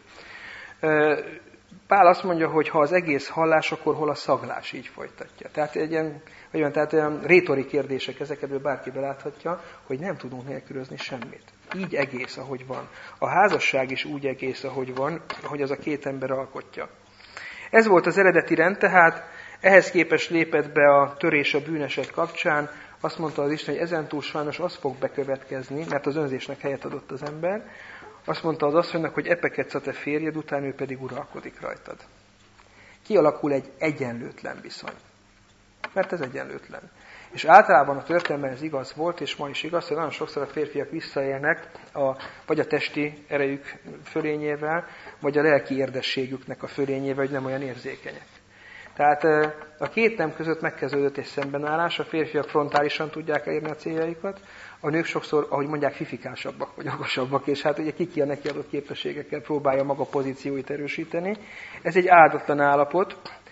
Pál azt mondja, hogy ha az egész hallás, akkor hol a szaglás, így folytatja. Tehát olyan rétori kérdések, ezeket bárki beláthatja, hogy nem tudunk nélkülözni semmit. Így egész, ahogy van. A házasság is úgy egész, ahogy van, hogy az a két ember alkotja. Ez volt az eredeti rend, tehát ehhez képest lépett be a törés a bűneset kapcsán. Azt mondta az Isten, hogy ezentúl sajnos az fog bekövetkezni, mert az önzésnek helyet adott az ember. Azt mondta az asszonynak, hogy epeketsz a te férjed, utána ő pedig uralkodik rajtad. Kialakul egy egyenlőtlen viszony. Mert ez egyenlőtlen. És általában a történelemben ez igaz volt, és ma is igaz, hogy nagyon sokszor a férfiak visszaélnek vagy a testi erejük fölényével, vagy a lelki érdességüknek a fölényével, hogy nem olyan érzékenyek. Tehát a két nem között megkezdődött egy szembenállás, a férfiak frontálisan tudják elérni a céljaikat, a nők sokszor, ahogy mondják, fifikásabbak vagy okosabbak, és hát ugye ki a neki adott képességekkel próbálja maga pozícióit erősíteni. Ez egy áldatlan állapot.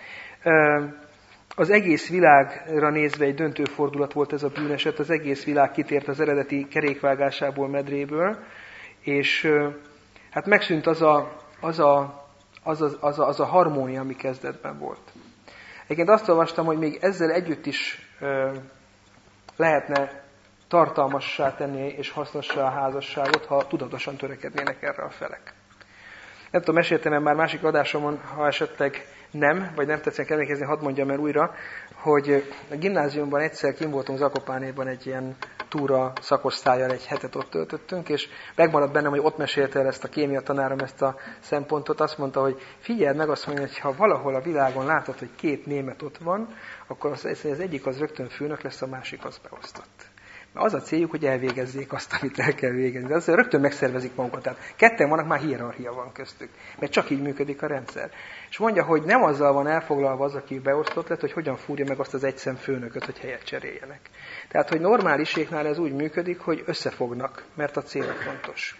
Az egész világra nézve egy döntő fordulat volt ez a bűneset, az egész világ kitért az eredeti kerékvágásából, medréből, és hát megszűnt az a harmónia, ami kezdetben volt. Egyébként azt olvastam, hogy még ezzel együtt is lehetne tartalmassá tenni és hasznossá a házasságot, ha tudatosan törekednének erre a felek. Nem tudom, meséltem már másik adásomon, ha esetleg nem, vagy nem tetszik emlékezni, hadd mondjam el újra, hogy a gimnáziumban egyszer kint voltunk Zakopánéban egy ilyen túra szakosztályjal, egy hetet ott töltöttünk, és megmaradt bennem, hogy ott mesélte el ezt a kémia tanárom ezt a szempontot, azt mondta, hogy figyeld meg, azt mondja, hogy ha valahol a világon látod, hogy két német ott van, akkor az egyik az rögtön főnök lesz, a másik az beosztott. Az a céljuk, hogy elvégezzék azt, amit el kell végezni. De azért rögtön megszervezik magukat. Tehát ketten vannak, már hierarchia van köztük. Mert csak így működik a rendszer. És mondja, hogy nem azzal van elfoglalva az, aki beosztott lett, hogy hogyan fúrja meg azt az egyszem főnököt, hogy helyet cseréljenek. Tehát, hogy normáliséknál ez úgy működik, hogy összefognak, mert a cél fontos.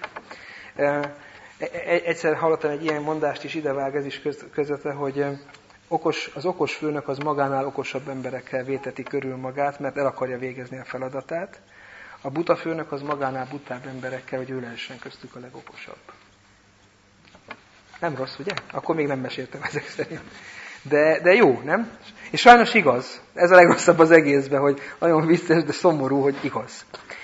Egyszer hallottam egy ilyen mondást is, idevág ez is közvetve, hogy az okos főnök az magánál okosabb emberekkel véteti körül magát, mert el akarja végezni a feladatát. A buta főnök az magánál butább emberekkel, hogy ő lehessen köztük a legokosabb. Nem rossz, ugye? Akkor még nem meséltem ezek szerint. De jó, nem? És sajnos igaz. Ez a legrosszabb az egészben, hogy nagyon vicces, de szomorú, hogy igaz.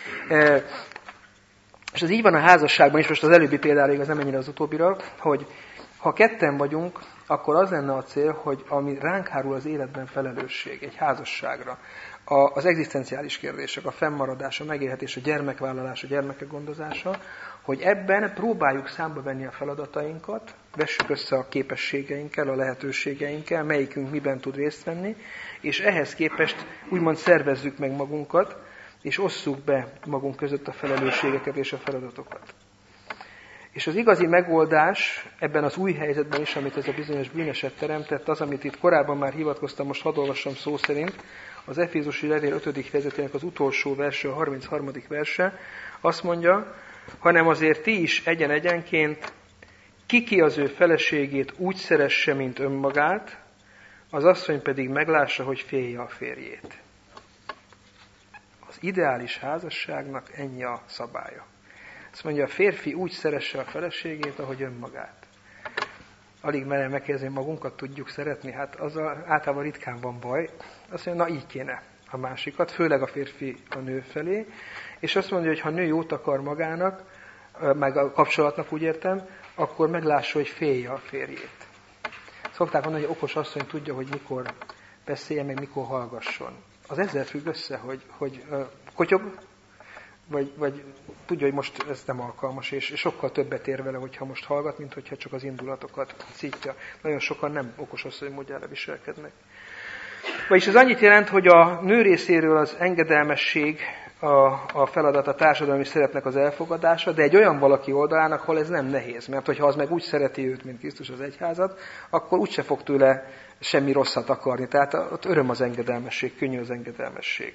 És ez így van a házasságban is, most az előbbi példára igaz, nem ennyire az utóbbira, hogy ha ketten vagyunk, akkor az lenne a cél, hogy ami ránk hárul az életben felelősség, egy házasságra, az egzisztenciális kérdések, a fennmaradás, a megélhetés, a gyermekvállalás, a gyermekek gondozása, hogy ebben próbáljuk számba venni a feladatainkat, vessük össze a képességeinkkel, a lehetőségeinkkel, melyikünk miben tud részt venni, és ehhez képest úgymond szervezzük meg magunkat, és osszuk be magunk között a felelősségeket és a feladatokat. És az igazi megoldás ebben az új helyzetben is, amit ez a bizonyos bűneset teremtett, az, amit itt korábban már hivatkoztam, most hadd olvassam szó szerint, az Efézusi levél 5. fejezetének az utolsó verse, a 33. verse, azt mondja, hanem azért ti is egyen-egyenként ki az ő feleségét úgy szeresse, mint önmagát, az asszony pedig meglássa, hogy félje a férjét. Az ideális házasságnak ennyi a szabálya. Azt mondja, a férfi úgy szeresse a feleségét, ahogy önmagát. Alig merem megkérdezni, magunkat tudjuk szeretni, hát azzal általában ritkán van baj. Azt mondja, na így kéne. a másikat, főleg a férfi a nő felé, és azt mondja, hogy ha a nő jót akar magának, meg a kapcsolatnak úgy értem, akkor meglássa, hogy félje a férjét. Szokták mondani, hogy okos asszony tudja, hogy mikor beszéljen, meg mikor hallgasson. Az ezzel függ össze, hogy kotyog, vagy tudja, hogy most ez nem alkalmas, és sokkal többet ér vele, hogyha most hallgat, mint hogyha csak az indulatokat szítja. Nagyon sokan nem okos asszony módjára viselkednek. Vagyis ez annyit jelent, hogy a nő részéről az engedelmesség a feladat a társadalmi szerepnek az elfogadása, de egy olyan valaki oldalának, hol ez nem nehéz. Mert hogyha az meg úgy szereti őt, mint Krisztus az egyházat, akkor úgyse fog tőle semmi rosszat akarni. Tehát ott öröm az engedelmesség, könnyű az engedelmesség.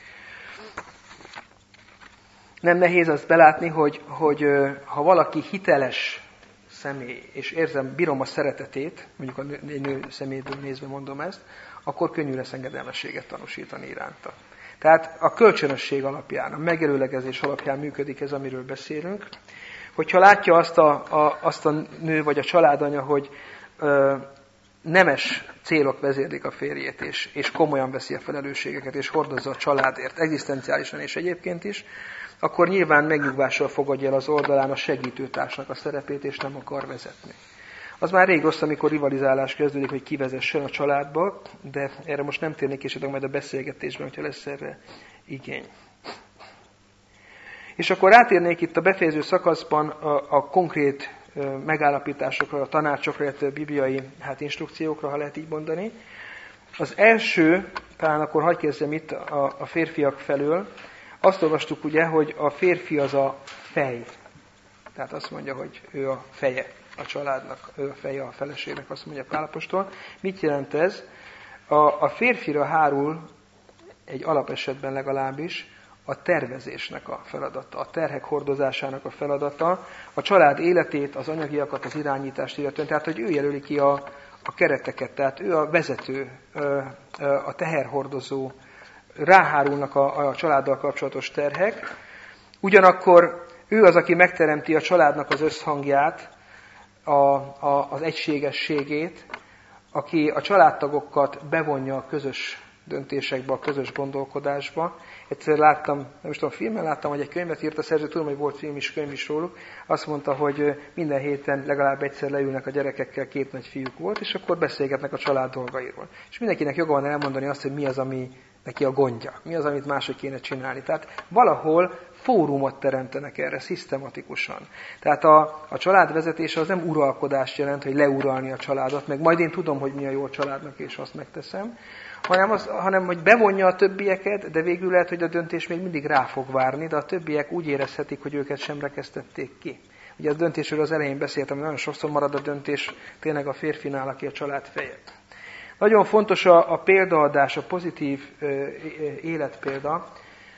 Nem nehéz azt belátni, hogy ha valaki hiteles személy, és bírom a szeretetét, mondjuk egy nő személyből nézve mondom ezt, akkor könnyű lesz engedelmességet tanúsítani iránta. Tehát a kölcsönösség alapján, a megerőlegezés alapján működik ez, amiről beszélünk. Hogyha látja azt a nő vagy a családanya, hogy nemes célok vezérlik a férjét, és komolyan veszi a felelősségeket, és hordozza a családért, egzisztenciálisan és egyébként is, akkor nyilván megnyugvással fogadja el az oldalán a segítőtársnak a szerepét, és nem akar vezetni. Az már rég rossz, amikor rivalizálás kezdődik, hogy kivezessen a családba, de erre most nem térnék később majd a beszélgetésben, hogyha lesz erre igény. És akkor rátérnék itt a befejező szakaszban a konkrét megállapításokra, a tanácsokra, illetve a bibliai instrukciókra, ha lehet így mondani. Az első, talán akkor hadd kezdjem itt a férfiak felől, azt olvastuk ugye, hogy a férfi az a fej. Tehát azt mondja, hogy ő a feje a családnak, ő a feje a feleségnek, azt mondja Pál apostol. Mit jelent ez? A férfira hárul, egy alapesetben legalábbis, a tervezésnek a feladata, a terhek hordozásának a feladata, a család életét, az anyagiakat, az irányítást illetően, tehát hogy ő jelöli ki a kereteket, tehát ő a vezető, a teherhordozó, ráhárulnak a családdal kapcsolatos terhek. Ugyanakkor ő az, aki megteremti a családnak az összhangját, az egységességét, aki a családtagokat bevonja a közös döntésekbe, a közös gondolkodásba. Egyszer láttam, nem is tudom, filmen láttam, hogy egy könyvet írt a szerző, tudom, hogy volt film is, könyv is róluk, azt mondta, hogy minden héten legalább egyszer leülnek a gyerekekkel, 2 nagyfiúk volt, és akkor beszélgetnek a család dolgairól. És mindenkinek joga van elmondani azt, hogy mi az, ami neki a gondja, mi az, amit máshogy kéne csinálni. Tehát valahol fórumot teremtenek erre szisztematikusan. Tehát a családvezetése az nem uralkodást jelent, hogy leuralni a családot, meg majd én tudom, hogy mi a jó a családnak, és azt megteszem, hanem hogy bevonja a többieket, de végül lehet, hogy a döntés még mindig rá fog várni, de a többiek úgy érezhetik, hogy őket sem rekesztették ki. Ugye a döntésről az elején beszéltem, hogy nagyon sokszor marad a döntés tényleg a férfinál, aki a család feje. Nagyon fontos a példaadás, a pozitív életpélda,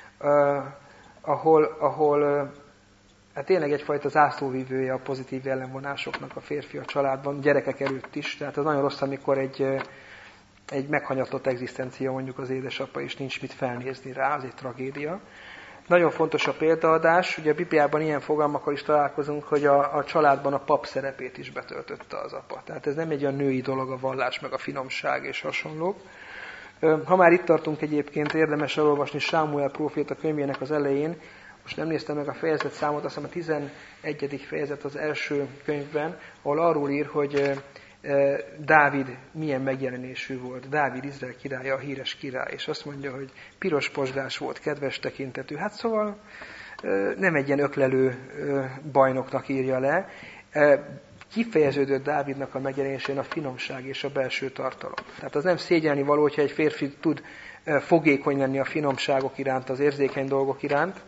ahol tényleg egyfajta zászlóvivője a pozitív ellenvonásoknak a férfi a családban, gyerekek előtt is. Tehát az nagyon rossz, amikor egy meghanyatlott egzisztencia, mondjuk az édesapa, és nincs mit felnézni rá, az egy tragédia. Nagyon fontos a példaadás, ugye a Bibliában ilyen fogalmakkal is találkozunk, hogy a családban a pap szerepét is betöltötte az apa. Tehát ez nem egy olyan női dolog, a vallás, meg a finomság és hasonlók. Ha már itt tartunk egyébként, érdemes elolvasni Sámuel próféta könyvének az elején, most nem néztem meg a fejezet számot, azt hiszem a 11. fejezet az első könyvben, ahol arról ír, hogy Dávid milyen megjelenésű volt. Dávid Izrael királya, a híres király, és azt mondja, hogy piros posdás volt, kedves tekintetű. Hát szóval nem egy ilyen öklelő bajnoknak írja le. Kifejeződött Dávidnak a megjelenésén a finomság és a belső tartalom. Tehát az nem szégyelni való, hogyha egy férfi tud fogékony lenni a finomságok iránt, az érzékeny dolgok iránt,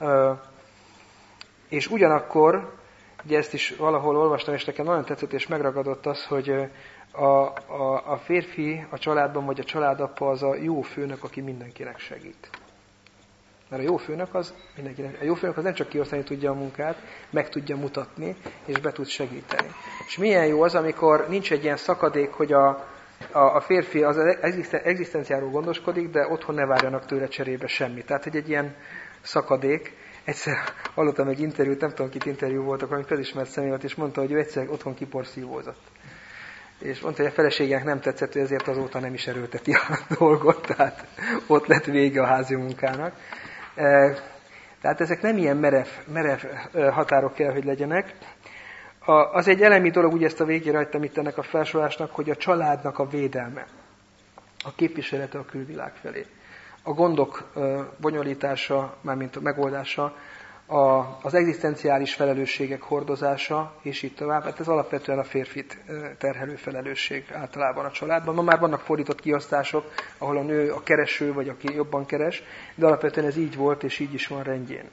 és ugyanakkor, ugye ezt is valahol olvastam, és nekem nagyon tetszett és megragadott az, hogy a férfi a családban, vagy a családapa az a jó főnök, aki mindenkinek segít. Mert a jó főnök az nem csak kiosztani tudja a munkát, meg tudja mutatni, és be tud segíteni. És milyen jó az, amikor nincs egy ilyen szakadék, hogy a férfi az egzisztenciáról gondoskodik, de otthon ne várjanak tőle cserébe semmit. Tehát, hogy egy ilyen szakadék. Egyszer hallottam egy interjút, nem tudom, kit interjú voltak, valami közismert személy volt, és mondta, hogy ő egyszer otthon kiporszívózott. és mondta, hogy a feleségének nem tetszett, hogy ezért azóta nem is erőlteti a dolgot, tehát ott lett vége a házi munkának. Tehát ezek nem ilyen merev határok kell, hogy legyenek. Az egy elemi dolog, ugye ezt a végére hagytam itt ennek a felsorolásnak, hogy a családnak a védelme, a képviselete a külvilág felé. A gondok bonyolítása, mármint a megoldása, az egzisztenciális felelősségek hordozása, és így tovább. Hát ez alapvetően a férfit terhelő felelősség általában a családban. Ma már vannak fordított kiosztások, ahol a nő a kereső, vagy aki jobban keres, de alapvetően ez így volt, és így is van rendjén.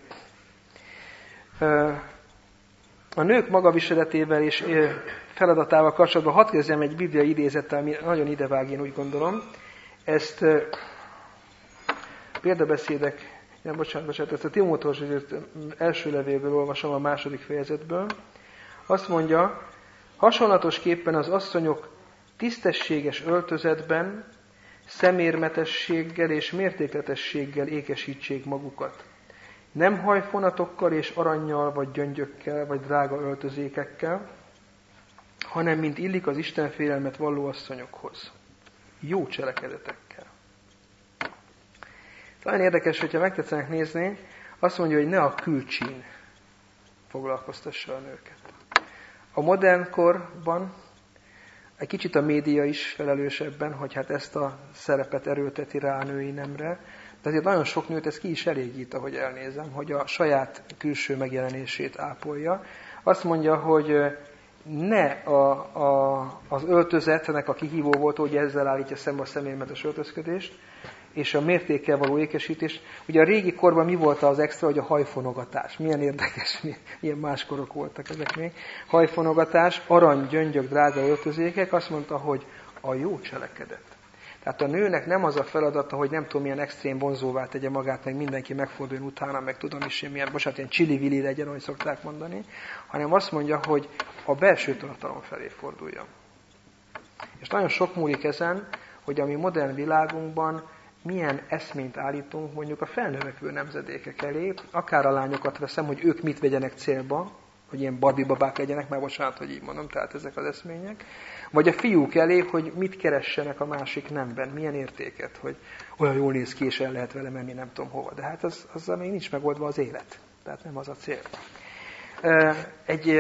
A nők magaviseletével és feladatával kapcsolatban hadd kezdjem egy bibliai idézettel, ami nagyon idevág, én úgy gondolom. Ezt példabeszédek, ezt a Timóteus első levélből olvasom, a 2. fejezetből. Azt mondja, hasonlatosképpen az asszonyok tisztességes öltözetben, szemérmetességgel és mértékletességgel ékesítsék magukat. Nem hajfonatokkal és arannyal, vagy gyöngyökkel, vagy drága öltözékekkel, hanem mint illik az Isten félelmet valló asszonyokhoz. Jó cselekedetekkel. Nagyon érdekes, hogyha megtetszenek nézni, azt mondja, hogy ne a külcsín foglalkoztassa a nőket. A modern korban egy kicsit a média is felelős ebben, hogy hát ezt a szerepet erőlteti rá a női nemre, de azért nagyon sok nőt ez ki is elégít, ahogy elnézem, hogy a saját külső megjelenését ápolja. Azt mondja, hogy ne az öltözetnek a kihívó volt, hogy ezzel állítja szembe a szemérmetes öltözködést, és a mértékkel való ékesítés. Ugye a régi korban mi volt az extra, hogy a hajfonogatás. Milyen érdekes, milyen más korok voltak ezek még. Hajfonogatás, arany, gyöngyök, drága öltözékek, azt mondta, hogy a jó cselekedet. Tehát a nőnek nem az a feladata, hogy nem tudom, milyen extrém vonzóvá tegye magát, meg mindenki megforduljon utána, meg tudom is, ilyen csili-vili legyen, ahogy szokták mondani, hanem azt mondja, hogy a belső tartalom felé forduljon. És nagyon sok múlik ezen, hogy a mi modern világunkban milyen eszményt állítunk mondjuk a felnövekvő nemzedékek elé, akár a lányokat veszem, hogy ők mit vegyenek célba, hogy ilyen barbie-babák legyenek, már bocsánat, hogy így mondom, tehát ezek az eszmények, vagy a fiúk elé, hogy mit keressenek a másik nemben, milyen értéket, hogy olyan jól néz ki, és el lehet vele menni nem tudom hova. De hát azzal még nincs megoldva az élet, tehát nem az a cél. Egy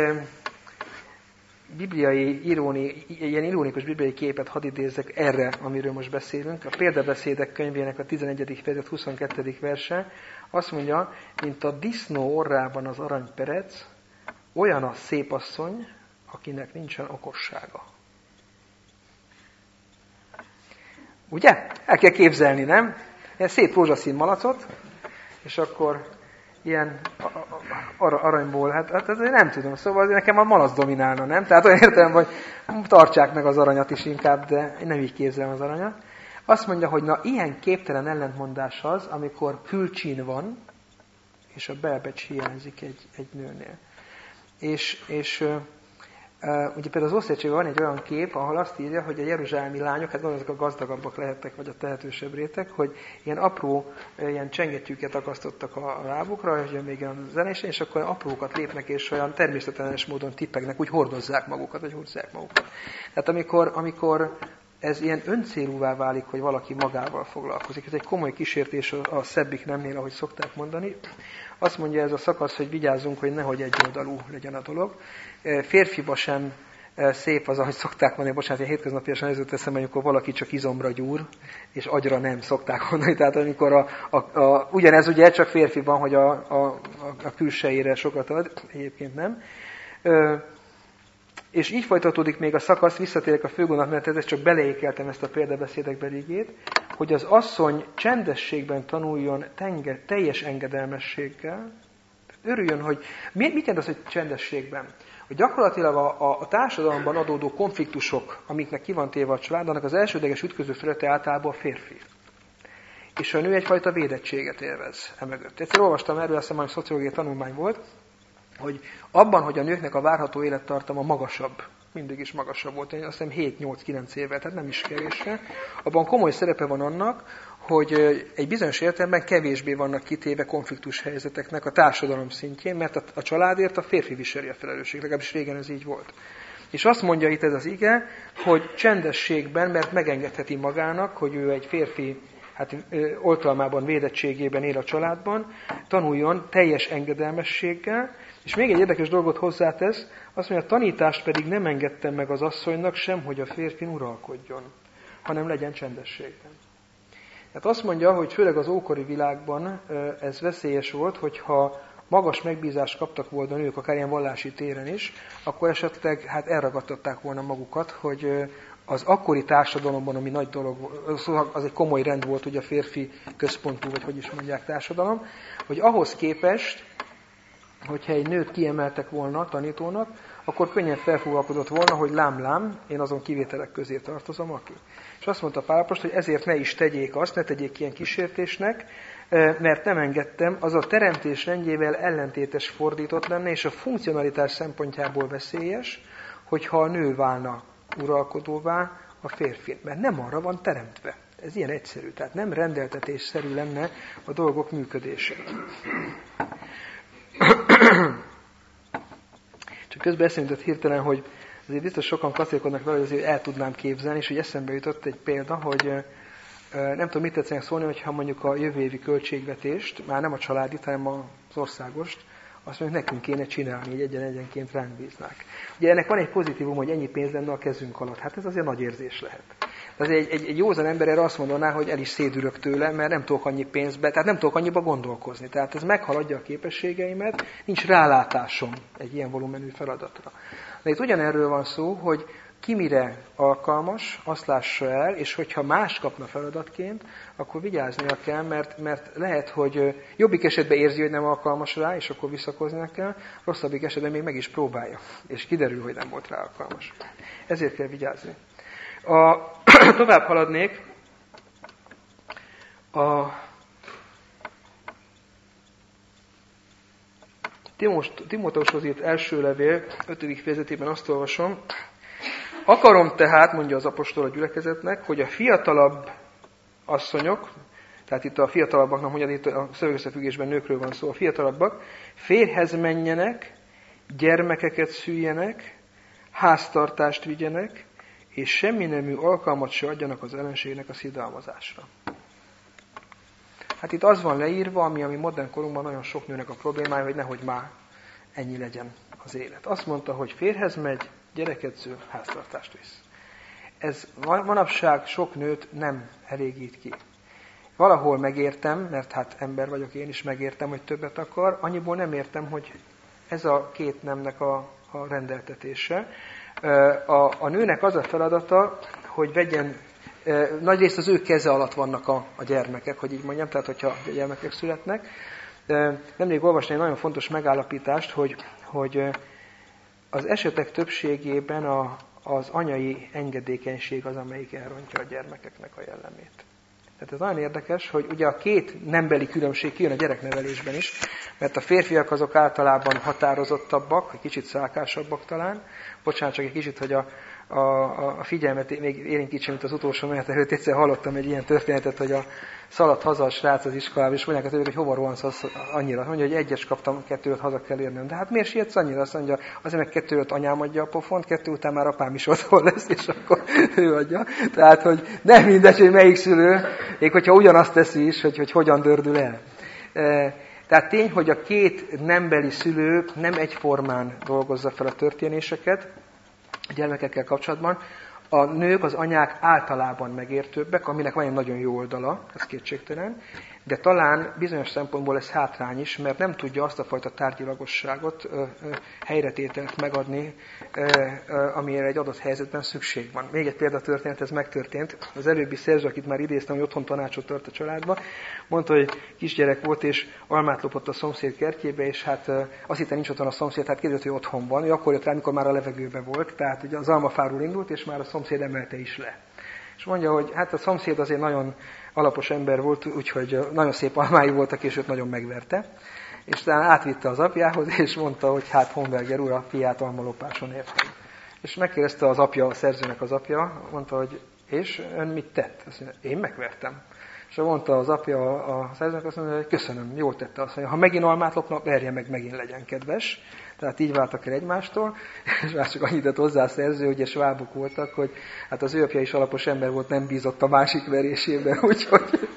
ilyen ironikus bibliai képet hadd idézzek erre, amiről most beszélünk. A Példabeszédek könyvének a 11. fejezet 22. verse azt mondja, mint a disznó orrában az aranyperec, olyan a szép asszony, akinek nincsen okossága. Ugye? El kell képzelni, nem? Ilyen szép rózsaszín malacot, és akkor ilyen aranyból, hát ez nem tudom, szóval azért nekem a malac dominálna, nem? Tehát olyan értelem, hogy tartsák meg az aranyat is inkább, de én nem így képzelem az aranyat. Azt mondja, hogy na ilyen képtelen ellentmondás az, amikor külcsín van, és a belbecs hiányzik egy nőnél. És ugye például az Ószövetségben van egy olyan kép, ahol azt írja, hogy a jeruzsálemi lányok, hát azok a gazdagabbak lehettek, vagy a tehetősebb réteg, hogy ilyen apró, ilyen csengettyűket akasztottak a lábukra, hogy még a zenésen, és akkor aprókat lépnek, és olyan természetes módon tippegnek, úgy hordozzák magukat, vagy húzzák magukat. Tehát amikor ez ilyen öncélúvá válik, hogy valaki magával foglalkozik, ez egy komoly kísértés a szebbik nemnél, ahogy szokták mondani, azt mondja ez a szakasz, hogy vigyázzunk, hogy nehogy egyoldalú legyen a dolog. Férfiba sem szép az, ahogy szokták mondani, bocsánat, én hétköznapiasan ezért teszem, amikor valaki csak izomra gyúr, és agyra nem szokták mondani. Tehát amikor ugyanez ugye csak férfiban, hogy a külsejére sokat ad, egyébként nem. És így folytatódik még a szakasz, visszatérek a főgondolatra, mert ezt csak beleékeltem ezt a példabeszédek belégét, hogy az asszony csendességben tanuljon teljes engedelmességgel. Örüljön, hogy mit jelent az, hogy csendességben? Hogy gyakorlatilag a társadalomban adódó konfliktusok, amiknek ki van téve a család, annak az elsődleges ütköző felülete általában a férfi. És a nő egyfajta védettséget élvez emögött. Egyszer olvastam erről, azt hiszem, hogy szociológiai tanulmány volt, hogy abban, hogy a nőknek a várható élettartama magasabb, mindig is magasabb volt, azt hiszem 7-8-9 éve, tehát nem is kevésre, abban komoly szerepe van annak, hogy egy bizonyos értelemben kevésbé vannak kitéve konfliktus helyzeteknek a társadalom szintjén, mert a családért a férfi viseli a felelősség, legalábbis régen ez így volt. És azt mondja itt ez az ige, hogy csendességben, mert megengedheti magának, hogy ő egy férfi, hát oltalmában, védettségében él a családban, tanuljon teljes engedelmességgel, és még egy érdekes dolgot hozzátesz, azt mondja, a tanítást pedig nem engedtem meg az asszonynak sem, hogy a férfin uralkodjon, hanem legyen csendességben. Tehát azt mondja, hogy főleg az ókori világban ez veszélyes volt, hogyha magas megbízást kaptak volna nők, akár ilyen vallási téren is, akkor esetleg hát elragadtatták volna magukat, hogy az akkori társadalomban, ami nagy dolog, az egy komoly rend volt, ugye a férfi központú, vagy hogy is mondják társadalom, hogy ahhoz képest, hogyha egy nőt kiemeltek volna tanítónak, akkor könnyen felfúvalkodott volna, hogy lám, én azon kivételek közé tartozom, aki. És azt mondta Pál apostol, hogy ezért ne is tegyék azt, ne tegyék ilyen kísértésnek, mert nem engedtem, az a teremtés rendjével ellentétes fordított lenne, és a funkcionalitás szempontjából veszélyes, hogyha a nő válna uralkodóvá a férfi. Mert nem arra van teremtve. Ez ilyen egyszerű, tehát nem rendeltetésszerű lenne a dolgok működése. Csak közben eszembe jutott hirtelen, hogy azért biztos sokan kacérkodnak vele, hogy azért el tudnám képzelni, és hogy eszembe jutott egy példa, hogy nem tudom, mit tetszenek szólni, hogyha mondjuk a jövő évi költségvetést, már nem a családit, hanem az országost, azt mondjuk nekünk kéne csinálni, így egyenként ránk bíznák. Ugye ennek van egy pozitívum, hogy ennyi pénz lenne a kezünk alatt. Hát ez azért nagy érzés lehet. De egy józan ember erre azt mondaná, hogy el is szédülök tőle, mert nem tudok annyi pénzbe, tehát nem tudok annyiba gondolkozni. Tehát ez meghaladja a képességeimet, nincs rálátásom egy ilyen volumenű feladatra. De itt ugyanerről van szó, hogy ki mire alkalmas, azt lássa el, és hogyha más kapna feladatként, akkor vigyáznia kell, mert lehet, hogy jobbik esetben érzi, hogy nem alkalmas rá, és akkor visszakoznia kell, rosszabbik esetben még meg is próbálja, és kiderül, hogy nem volt rá alkalmas. Ezért kell vigyázni. Tovább haladnék. A Timóteushoz írt első levél 5. fejezetében azt olvasom, akarom tehát, mondja az apostol a gyülekezetnek, hogy a fiatalabb asszonyok, tehát itt a fiatalabbaknak, mondja, itt a szövegösszefüggésben nőkről van szó, a fiatalabbak, férjhez menjenek, gyermekeket szüljenek, háztartást vigyenek, és semmi nemű alkalmat se adjanak az ellenségnek a szidalmazásra. Hát itt az van leírva, ami modern korunkban nagyon sok nőnek a problémája, hogy nehogy már ennyi legyen az élet. Azt mondta, hogy férjhez megy, gyereket szül, háztartást visz. Ez manapság sok nőt nem elégít ki. Valahol megértem, mert hát ember vagyok, én is megértem, hogy többet akar, annyiból nem értem, hogy ez a két nemnek a rendeltetése. A nőnek az a feladata, hogy vegyen, nagyrészt az ő keze alatt vannak a gyermekek, hogy így mondjam, tehát hogyha a gyermekek születnek. Nemrég olvasni egy nagyon fontos megállapítást, hogy az esetek többségében az anyai engedékenység az, amelyik elrontja a gyermekeknek a jellemét. Tehát ez nagyon érdekes, hogy ugye a két nembeli különbség kijön a gyereknevelésben is, mert a férfiak azok általában határozottabbak, egy kicsit szálkásabbak talán. Bocsánat, csak egy kicsit, hogy a figyelmet még élénkítsem, mint az utolsó menet előtt. Egyszer hallottam egy ilyen történetet, hogy szaladt haza a srác az iskolába, és mondják a többiek, hogy hova rohansz annyira. Mondja, hogy 1-es kaptam, 2-5 haza kell érnem. De hát miért sietsz annyira? Azt mondja, azért meg 2-5 anyám adja a pofont, 2 után már apám is otthon lesz, és akkor ő adja. Tehát, hogy nem mindegy, hogy melyik szülő, még hogyha ugyanazt teszi is, hogy hogyan dördül el. Tehát tény, hogy a két nembeli szülő nem egyformán dolgozza fel a történéseket a gyermekekkel kapcsolatban. A nők, az anyák általában megértőbbek, aminek van egy nagyon jó oldala, ez kétségtelen, de talán bizonyos szempontból ez hátrány is, mert nem tudja azt a fajta tárgyilagosságot, helyretételt megadni, amire egy adott helyzetben szükség van. Még egy példatörténet, ez megtörtént. Az előbbi szerző, akit már idéztem, hogy otthon tanácsot tart a családba, mondta, hogy kisgyerek volt, és almát lopott a szomszéd kertjébe, és hát azt hitte, nincs otthon a szomszéd, hát kérdezett, hogy otthon van. Ő akkor jött rá, amikor már a levegőben volt, tehát ugye az almafáról indult, és már a szomszéd emelte is le. És mondja, hogy hát a szomszéd azért nagyon alapos ember volt, úgyhogy nagyon szép almái voltak, és őt nagyon megverte. És talán átvitte az apjához, és mondta, hogy hát Homberger úr a fiát almalopáson érte. És megkérdezte az apja, a szerzőnek az apja, mondta, hogy és ön mit tett? Azt mondja, én megvertem. És És mondta az apja a szerzőnek, azt mondja, hogy köszönöm, jól tette azt, mondja, ha megint almát lopnak, verje meg, megint legyen kedves. Tehát így váltak el egymástól, és már csak annyit tett hozzá a szerző, hogy svábok voltak, hogy hát az ő apja is alapos ember volt, nem bízott a másik verésében, úgyhogy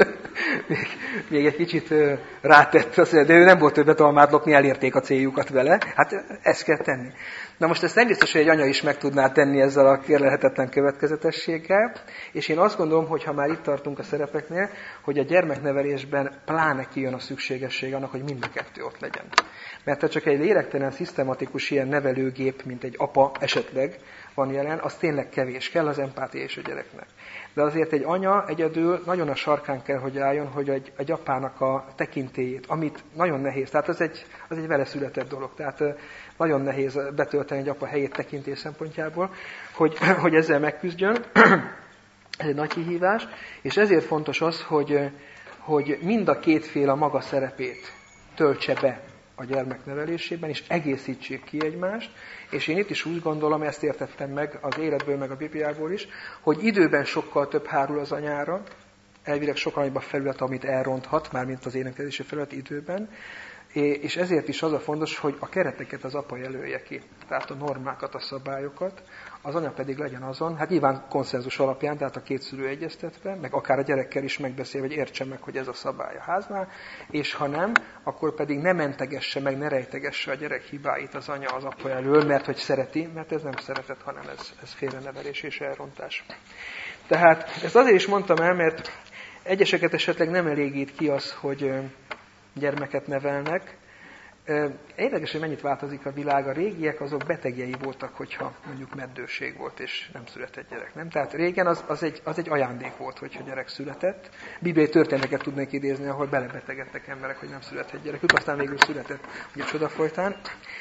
még egy kicsit rátett, de ő nem volt többet almát lopni, elérték a céljukat vele. Hát ezt kell tenni. Na most ezt nem biztos, hogy egy anya is meg tudná tenni ezzel a kérlelhetetlen következetességgel, és én azt gondolom, hogy ha már itt tartunk a szerepeknél, hogy a gyermeknevelésben pláne kijön a szükségesség annak, hogy mind a kettő ott legyen. Mert ha csak egy lélektelen, szisztematikus ilyen nevelőgép, mint egy apa esetleg van jelen, az tényleg kevés, kell az empátia és a gyereknek. De azért egy anya egyedül nagyon a sarkán kell, hogy álljon, hogy egy apának a tekintélyét, amit nagyon nehéz, tehát az egy vele született dolog, tehát nagyon nehéz betölteni egy apa helyét tekintély szempontjából, hogy ezzel megküzdjön. Ez egy nagy kihívás, és ezért fontos az, hogy mind a két fél a maga szerepét töltse be a gyermek nevelésében, és egészítsék ki egymást, és én itt is úgy gondolom, ezt értettem meg az életből, meg a Bibliából is, hogy időben sokkal több hárul az anyára, elvileg sokkal nagyobb a felület, amit elronthat, mármint az énekezési felület időben, és ezért is az a fontos, hogy a kereteket az apa jelölje ki, tehát a normákat, a szabályokat, az anya pedig legyen azon, hát nyilván konszenzus alapján, tehát a két szülő egyeztetve, meg akár a gyerekkel is megbeszél, vagy értse meg, hogy ez a szabály a háznál, és ha nem, akkor pedig ne mentegesse meg, ne rejtegesse a gyerek hibáit az anya az apa elől, mert hogy szereti, mert ez nem szeretet, hanem ez félrenevelés és elrontás. Tehát ezt azért is mondtam el, mert egyeseket esetleg nem elégít ki az, hogy gyermeket nevelnek. Érdekes, hogy mennyit változik a világ. A régiek azok betegjei voltak, hogyha mondjuk meddőség volt, és nem született gyerek. Nem? Tehát régen az egy ajándék volt, hogyha gyerek született. Bibliai történeteket tudnék idézni, ahol belebetegedtek emberek, hogy nem született gyerekük, aztán végül született, ugye csoda folytán.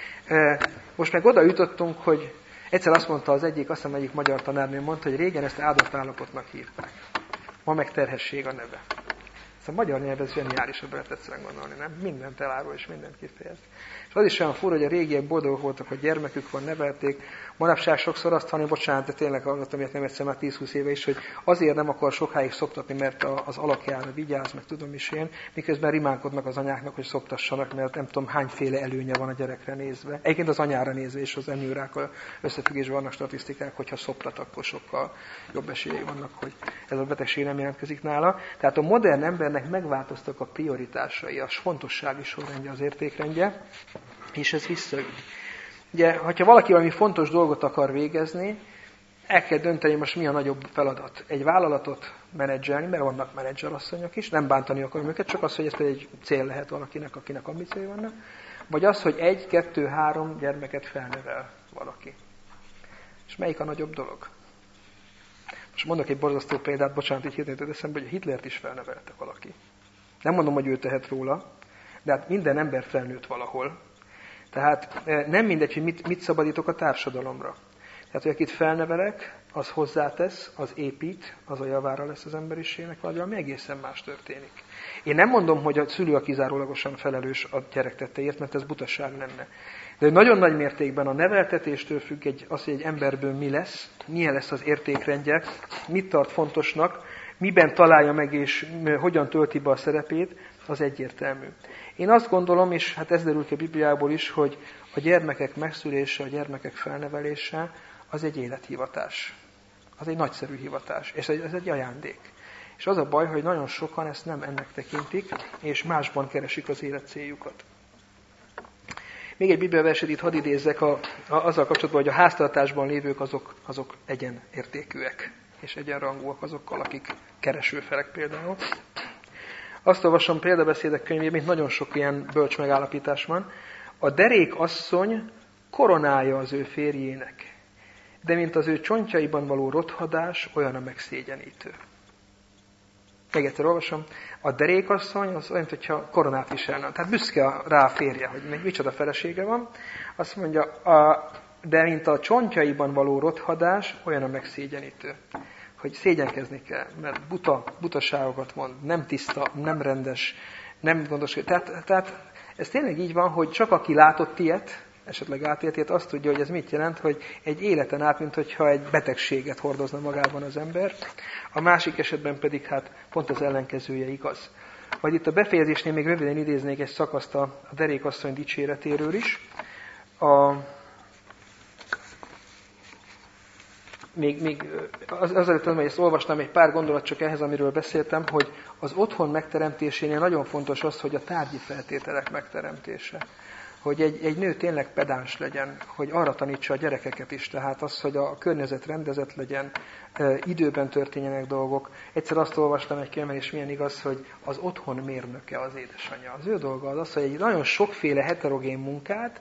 Most meg oda jutottunk, hogy egyszer azt mondta az egyik magyar tanárnő mondta, hogy régen ezt áldott állapotnak hívták. Ma meg terhesség a neve. A magyar nyelv ez zseniális, ha lehet egyszerűen gondolni, nem? Mindent elárul és mindent kifejez. És az is olyan fura, hogy a régiek boldogok voltak, hogy gyermekük van, nevelték. Manapság sokszor azt hallani, bocsánat, de tényleg hallottam, ilyet nem egyszer már 10-20 éve is, hogy azért nem akar sokáig szoptatni, mert az alakjára vigyáz, meg tudom is én, miközben rimánkodnak az anyáknak, hogy szoptassanak, mert nem tudom hányféle előnye van a gyerekre nézve. Egyébként az anyára nézve és az emlőrákkal összefüggésben vannak statisztikák, hogyha szoptat, akkor sokkal jobb esélyei vannak, hogy ez a betegség nem jelentkezik nála. Tehát a modern embernek megváltoztak a prioritásai, a fontossági sorrendje, az értékrendje, és ez visszaüt. Ugye, ha valaki valami fontos dolgot akar végezni, el kell dönteni, most mi a nagyobb feladat. Egy vállalatot menedzselni, mert vannak menedzserasszonyok is, nem bántani akarom őket, csak az, hogy ez egy cél lehet valakinek, akinek ambíciói vannak, vagy az, hogy 1, 2, 3 gyermeket felnevel valaki. És melyik a nagyobb dolog? Most mondok egy borzasztó példát, bocsánat, így hirtelen eszembe, hogy Hitlert is felnevelte valaki. Nem mondom, hogy ő tehet róla, de hát minden ember felnőtt valahol. Tehát nem mindegy, hogy mit szabadítok a társadalomra. Tehát, hogy akit felnevelek, az hozzátesz, az épít, az a javára lesz az emberiségnek, valami egészen más történik. Én nem mondom, hogy a szülő a kizárólagosan felelős a gyerek tetteért, mert ez butaság lenne. De nagyon nagy mértékben a neveltetéstől függ az, hogy egy emberből mi lesz, milyen lesz az értékrendje, mit tart fontosnak, miben találja meg és hogyan tölti be a szerepét, az egyértelmű. Én azt gondolom, és hát ez derül ki a Bibliából is, hogy a gyermekek megszülése, a gyermekek felnevelése az egy élethivatás. Az egy nagyszerű hivatás, és ez egy ajándék. És az a baj, hogy nagyon sokan ezt nem ennek tekintik, és másban keresik az élet céljukat. Még egy bibliaverset itt hadd idézzek azzal kapcsolatban, hogy a háztartásban lévők azok egyenértékűek, és egyenrangúak azokkal, akik keresőfelek például. Azt olvasom példabeszédek könyvében, mint nagyon sok ilyen bölcs megállapítás van. A derék asszony koronája az ő férjének, de mint az ő csontjaiban való rothadás, olyan a megszégyenítő. Még egyszer olvasom. A derékasszony az olyan, hogyha koronát viselne. Tehát büszke rá a férje, hogy még micsoda felesége van. Azt mondja, de mint a csontjaiban való rothadás, olyan a megszégyenítő. Hogy szégyenkezni kell, mert butaságokat mond, nem tiszta, nem rendes, nem gondos. Tehát ez tényleg így van, hogy csak aki látott ilyet, esetleg átéltét, azt tudja, hogy ez mit jelent, hogy egy életen át, mint hogyha egy betegséget hordozna magában az ember. A másik esetben pedig hát pont az ellenkezője igaz. Majd itt a befejezésnél még röviden idéznék egy szakaszt a derékasszony dicséretéről is. Még azelőtt, hogy ezt olvastam, egy pár gondolat csak ehhez, amiről beszéltem, hogy az otthon megteremtésénél nagyon fontos az, hogy a tárgyi feltételek megteremtése. Hogy egy nő tényleg pedáns legyen, hogy arra tanítsa a gyerekeket is, tehát az, hogy a környezet rendezett legyen, időben történjenek dolgok. Egyszer azt olvastam egy könyvben, és milyen igaz, hogy az otthon mérnöke az édesanyja. Az ő dolga az, hogy egy nagyon sokféle heterogén munkát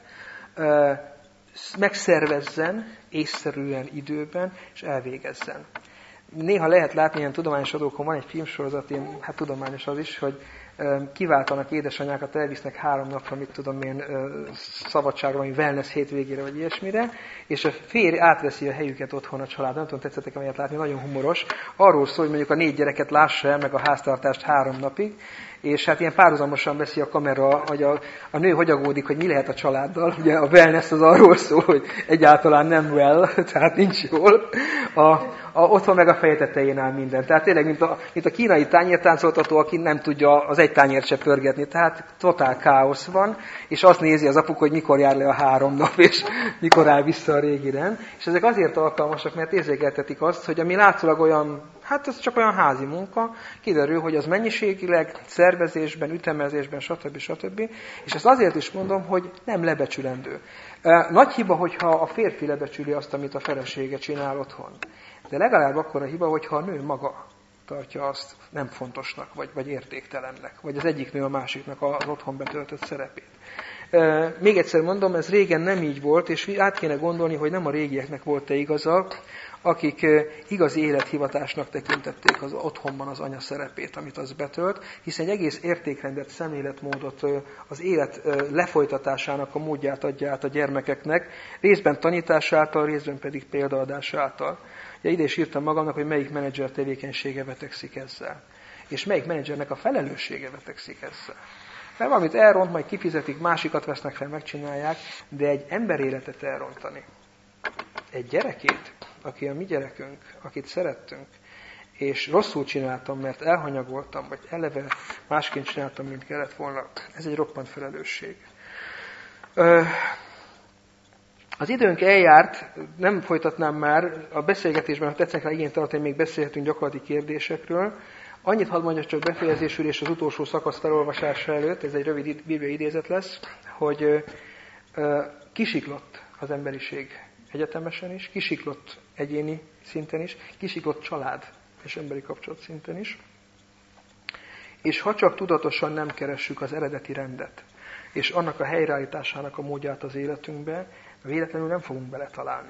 megszervezzen, észszerűen időben, és elvégezzen. Néha lehet látni, ilyen tudományos adókon van egy filmsorozat, hát tudományos az is, hogy kiváltanak édesanyákat, elvisznek 3 napra, mit tudom én, szabadságra, vagy wellness hétvégére, vagy ilyesmire, és a férj átveszi a helyüket otthon a család. Nem tudom, tetszettek amelyet látni, nagyon humoros. Arról szól, hogy mondjuk a 4 gyereket lássa el, meg a háztartást 3 napig, és hát ilyen párhuzamosan veszi a kamera, hogy a nő hogy aggódik, hogy mi lehet a családdal. Ugye a wellness az arról szól, hogy egyáltalán nem well, tehát nincs jól. Otthon meg a feje tetején áll minden. Tehát tényleg, mint a kínai tányértáncoltató, aki nem tudja az egy tányért se pörgetni. Tehát totál káosz van, és azt nézi az apuk, hogy mikor jár le a 3 nap, és mikor áll vissza a régi rend. És ezek azért alkalmasak, mert érzékeltetik azt, hogy ami látszólag olyan, hát ez csak olyan házi munka, kiderül, hogy az mennyiségileg, szervezésben, ütemezésben, stb. És ezt azért is mondom, hogy nem lebecsülendő. Nagy hiba, hogyha a férfi lebecsüli azt, amit a felesége csinál otthon. De legalább akkor a hiba, hogyha a nő maga tartja azt nem fontosnak, vagy értéktelennek, vagy az egyik nő a másiknak az otthon betöltött szerepét. Még egyszer mondom, ez régen nem így volt, és át kéne gondolni, hogy nem a régieknek volt-e igaza, akik igazi élethivatásnak tekintették az otthonban az anya szerepét, amit az betölt, hiszen egy egész értékrendet, szemléletmódot, az élet lefolytatásának a módját adja át a gyermekeknek, részben tanítás által, részben pedig példaadás által. Ugye ide is írtam magamnak, hogy melyik menedzser tevékenysége vetekszik ezzel. És melyik menedzsernek a felelőssége vetekszik ezzel. Mert valamit elront, majd kifizetik, másikat vesznek fel, megcsinálják, de egy ember életet elrontani. Egy gyerekét, aki a mi gyerekünk, akit szerettünk, és rosszul csináltam, mert elhanyagoltam, vagy eleve másként csináltam, mint kellett volna, ez egy roppant felelősség. Az időnk eljárt, nem folytatnám már, a beszélgetésben, ha tetszenek rá igényt tartani, még beszélhetünk gyakorlati kérdésekről. Annyit hadd mondjak csak befejezésül és az utolsó szakasz felolvasása előtt, ez egy rövid bibliai idézet lesz, hogy kisiklott az emberiség egyetemesen is, kisiklott egyéni szinten is, kisiklott család és emberi kapcsolat szinten is. És ha csak tudatosan nem keressük az eredeti rendet, és annak a helyreállításának a módját az életünkbe, véletlenül nem fogunk beletalálni.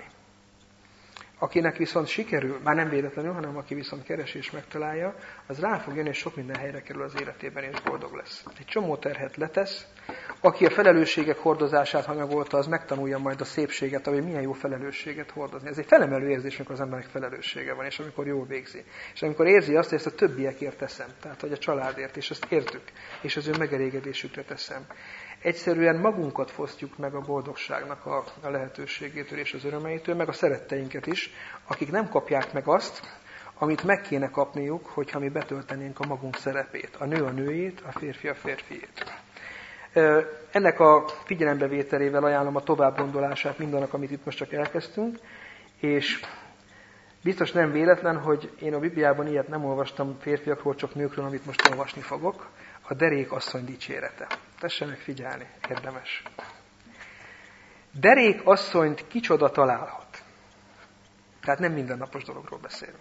Akinek viszont sikerül, már nem véletlenül, hanem aki viszont keresi és megtalálja, az rá fog jönni, és sok minden helyre kerül az életében, és boldog lesz. Egy csomó terhet letesz. Aki a felelősségek hordozását hanyagolta, az megtanulja majd a szépséget, hogy milyen jó felelősséget hordozni. Ez egy felemelő érzés, amikor az embernek felelőssége van, és amikor jól végzi. És amikor érzi azt, hogy ezt a többiekért teszem, tehát hogy a családért, és ezt értük, és az ő megelégedésükre teszem. Egyszerűen magunkat fosztjuk meg a boldogságnak a lehetőségétől és az örömeitől, meg a szeretteinket is, akik nem kapják meg azt, amit meg kéne kapniuk, hogyha mi betöltenénk a magunk szerepét. A nő a nőjét, a férfi a férfiét. Ennek a figyelembevételével ajánlom a továbbgondolását mindannak, amit itt most csak elkezdtünk, és biztos nem véletlen, hogy én a Bibliában ilyet nem olvastam férfiakról, csak nőkről, amit most olvasni fogok. A derék asszony dicsérete. Tessenek figyelni, érdemes. Derék asszonyt kicsoda találhat. Tehát nem mindennapos dologról beszélünk.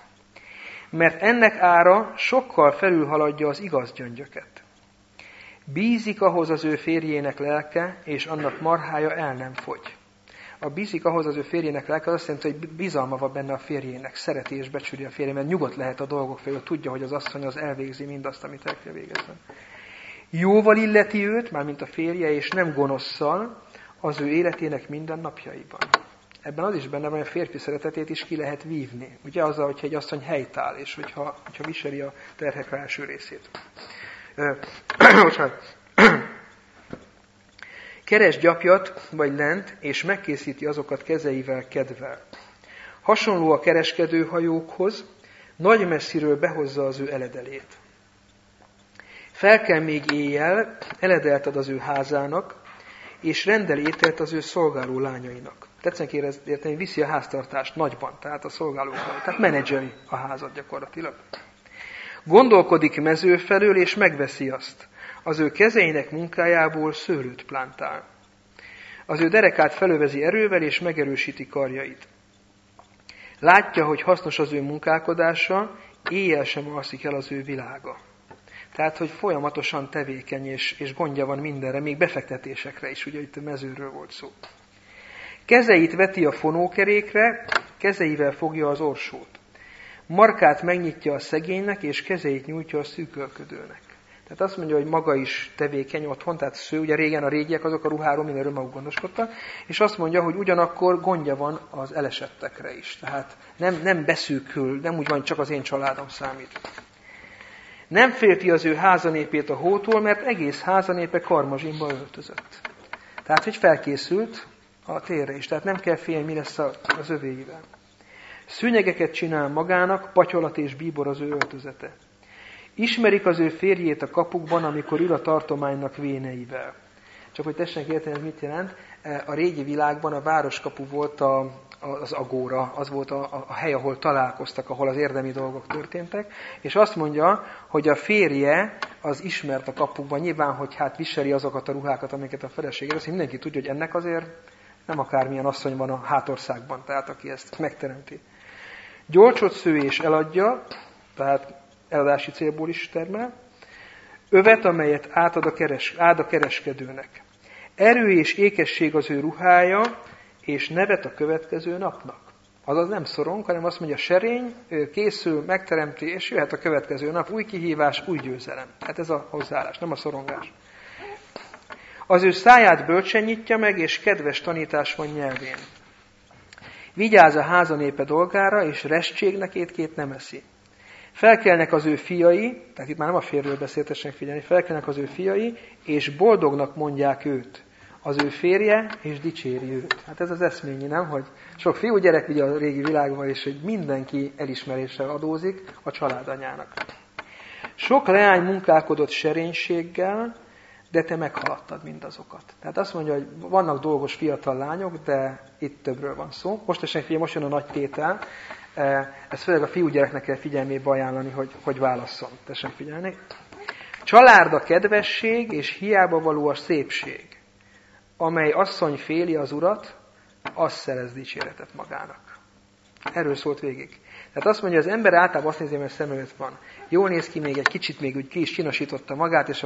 Mert ennek ára sokkal felülhaladja az igaz gyöngyöket. Bízik ahhoz az ő férjének lelke, és annak marhája el nem fogy. A bízik ahhoz az ő férjének lelke, azt jelenti, hogy bizalma van benne a férjének, szereti és becsüli a férjét, mert nyugodt lehet a dolgok felől, tudja, hogy az asszony az elvégzi mindazt, amit el kell végezni. Jóval illeti őt, mármint a férje, és nem gonoszszal az ő életének minden napjaiban. Ebben az is benne van, hogy a férfi szeretetét is ki lehet vívni. Ugye azzal, hogyha egy asszony helytáll, és hogyha viseli a terhek első részét. Keres gyapjat vagy lent, és megkészíti azokat kezeivel kedvel. Hasonló a kereskedőhajókhoz, nagy messziről behozza az ő eledelét. Felkel még éjjel, eledelt ad az ő házának, és rendel ételt az ő szolgáló lányainak. Tetszenek érteni, viszi a háztartást nagyban, tehát a szolgálókkal, tehát menedzseli a házat gyakorlatilag. Gondolkodik mező felől, és megveszi azt. Az ő kezeinek munkájából szőlőt plántál. Az ő derekát felövezi erővel, és megerősíti karjait. Látja, hogy hasznos az ő munkálkodása, éjjel sem alszik el az ő világa. Tehát, hogy folyamatosan tevékeny, és gondja van mindenre, még befektetésekre is, ugye itt a mezőről volt szó. Kezeit veti a fonókerékre, kezeivel fogja az orsót. Markát megnyitja a szegénynek, és kezeit nyújtja a szűkölködőnek. Tehát azt mondja, hogy maga is tevékeny otthon, tehát sző, ugye régen a régiek azok a ruháról mindenről maguk gondoskodtak, és azt mondja, hogy ugyanakkor gondja van az elesettekre is. Tehát nem beszűkül, nem úgy van, csak az én családom számít. Nem félti az ő házanépét a hótól, mert egész házanépe karmazsinba öltözött. Tehát, hogy felkészült a térre is, tehát nem kell félni, mi lesz az övéivel. Szőnyegeket csinál magának, patyolat és bíbor az ő öltözete. Ismerik az ő férjét a kapukban, amikor ül a tartománynak véneivel. Csak hogy tessenek érteni, ez mit jelent? A régi világban a városkapu volt az agóra, az volt a hely, ahol találkoztak, ahol az érdemi dolgok történtek, és azt mondja, hogy a férje az ismert a kapukban, nyilván, hogy hát viseli azokat a ruhákat, amiket a felesége veszi, mindenki tudja, hogy ennek azért nem akármilyen asszony van a hátországban, tehát aki ezt megteremti. Gyolcsot sző és eladja, tehát eladási célból is termel, övet, amelyet ád a kereskedőnek. Erő és ékesség az ő ruhája, és nevet a következő napnak. Azaz nem szorong, hanem azt mondja, serény, készül, megteremti, és jöhet a következő nap, új kihívás, új győzelem. Hát ez a hozzáállás, nem a szorongás. Az ő száját bölcsen nyitja meg, és kedves tanítás van nyelvén. Vigyáz a házanépe dolgára, és restségnek étkét nem eszi. Felkelnek az ő fiai, tehát itt már nem a férről beszéltessenek figyelni, felkelnek az ő fiai, és boldognak mondják őt. Az ő férje, és dicséri őt. Hát ez az eszményi, nem? Hogy sok fiúgyerek ugye a régi világban, és hogy mindenki elismeréssel adózik a családanyának. Sok leány munkálkodott serénységgel, de te meghaladtad mindazokat. Tehát azt mondja, hogy vannak dolgos fiatal lányok, de itt többről van szó. Most jön a nagy tétel. Ezt főleg a fiúgyereknek kell figyelmébe ajánlani, hogy válasszon. Tessék figyelni. Család a kedvesség, és hiába való a szépség. Amely asszony féli az urat, az szerez dicséretet magának. Erről szólt végig. Tehát azt mondja, az ember általában azt nézi, mert szem előtt van. Jól néz ki, még egy kicsit még úgy ki is csinosította magát, és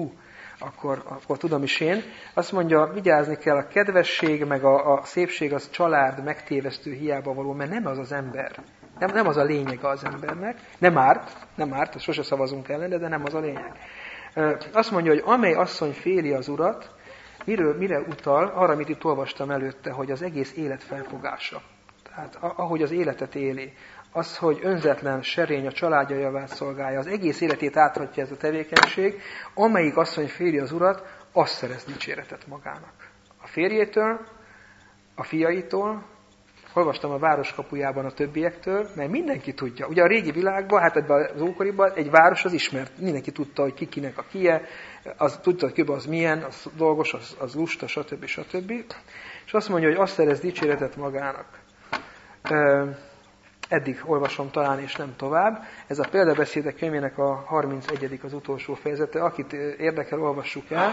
akkor tudom is én. Azt mondja, vigyázni kell, a kedvesség, meg a szépség, az család megtévesztő hiába való, mert nem az az ember. Nem az a lényege az embernek. Nem árt, sose szavazunk ellene, de nem az a lényeg. Azt mondja, hogy amely asszony féli az urat, mire utal? Arra, amit itt olvastam előtte, hogy az egész élet felfogása. Tehát ahogy az életet éli, az, hogy önzetlen, serény, a családja javát szolgálja, az egész életét áthatja ez a tevékenység, amelyik asszony féli az urat, az szerez dicséretet magának. A férjétől, a fiaitól, olvastam a városkapujában a többiektől, mert mindenki tudja. Ugye a régi világban, hát ebben az ókoriban egy város az ismert. Mindenki tudta, hogy kinek a kie, az tudta, hogy az milyen, az dolgos, az lusta, stb. És azt mondja, hogy azt szerez dicséretet magának. Eddig olvasom talán, és nem tovább. Ez a példabeszédek könyvének a 31. az utolsó fejezete. Akit érdekel, olvassuk el.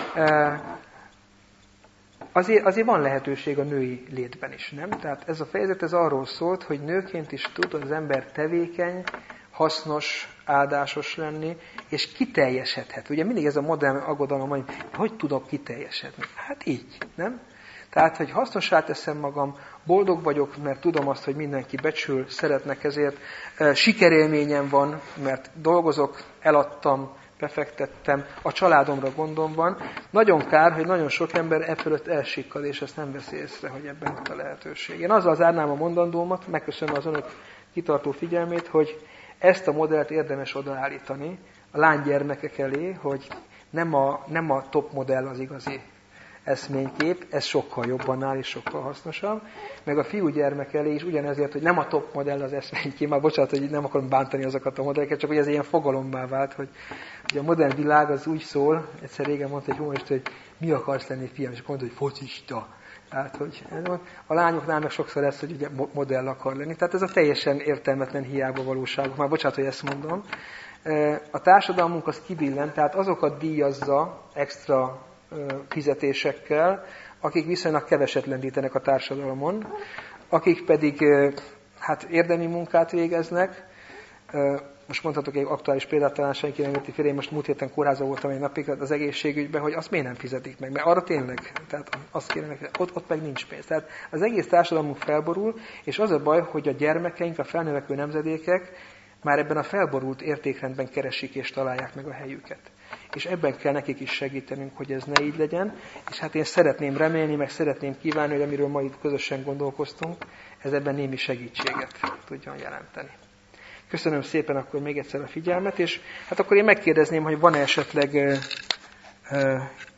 Azért van lehetőség a női létben is, nem? Tehát ez a fejezet ez arról szólt, hogy nőként is tud az ember tevékeny, hasznos, áldásos lenni, és kiteljesedhet. Ugye mindig ez a modern aggodalom, hogy tudok kiteljesedni? Hát így, nem? Tehát, hogy hasznossá teszem magam, boldog vagyok, mert tudom azt, hogy mindenki becsül, szeretnek ezért. Sikerélményem van, mert dolgozok, eladtam, befektettem, a családomra gondom van. Nagyon kár, hogy nagyon sok ember e fölött elsikkad, és ezt nem veszi észre, hogy ebben ott a lehetőség. Én azzal zárnám a mondandómat, megköszönöm az önök kitartó figyelmét, hogy ezt a modellt érdemes odaállítani a lánygyermekek elé, hogy nem a top modell az igazi eszménykép, ez sokkal jobban áll és sokkal hasznosabb. Meg a fiúgyermek elé is ugyanezért, hogy nem a top modell az eszménykép, már bocsánat, hogy nem akarom bántani azokat a modelleket, csak hogy ez ilyen fogalommá vált, hogy a modern világ az úgy szól, egyszer régen mondta egy humorist, hogy mi akarsz lenni, fiam, és akkor mondta, hogy focista. Tehát, hogy a lányoknál meg sokszor lesz, hogy ugye modell akar lenni. Tehát ez a teljesen értelmetlen hiába valóságok. Már bocsánat, hogy ezt mondom. A társadalmunk az kibillen, tehát azokat díjazza extra fizetésekkel, akik viszonylag keveset lendítenek a társadalmon, akik pedig hát érdemi munkát végeznek. Most mondhatok egy aktuális példát, talán senki nem érti félre, én most múlt héten kórházban voltam egy napig az egészségügyben, hogy azt miért nem fizetik meg, mert arra tényleg, tehát azt kérem, ott meg nincs pénz. Tehát az egész társadalmunk felborul, és az a baj, hogy a gyermekeink, a felnövekvő nemzedékek már ebben a felborult értékrendben keresik és találják meg a helyüket. És ebben kell nekik is segítenünk, hogy ez ne így legyen. És hát én szeretném remélni, meg szeretném kívánni, hogy amiről ma itt közösen gondolkoztunk, ez ebben némi segítséget tudjon jelenteni. Köszönöm szépen akkor még egyszer a figyelmet, és hát akkor én megkérdezném, hogy van-e esetleg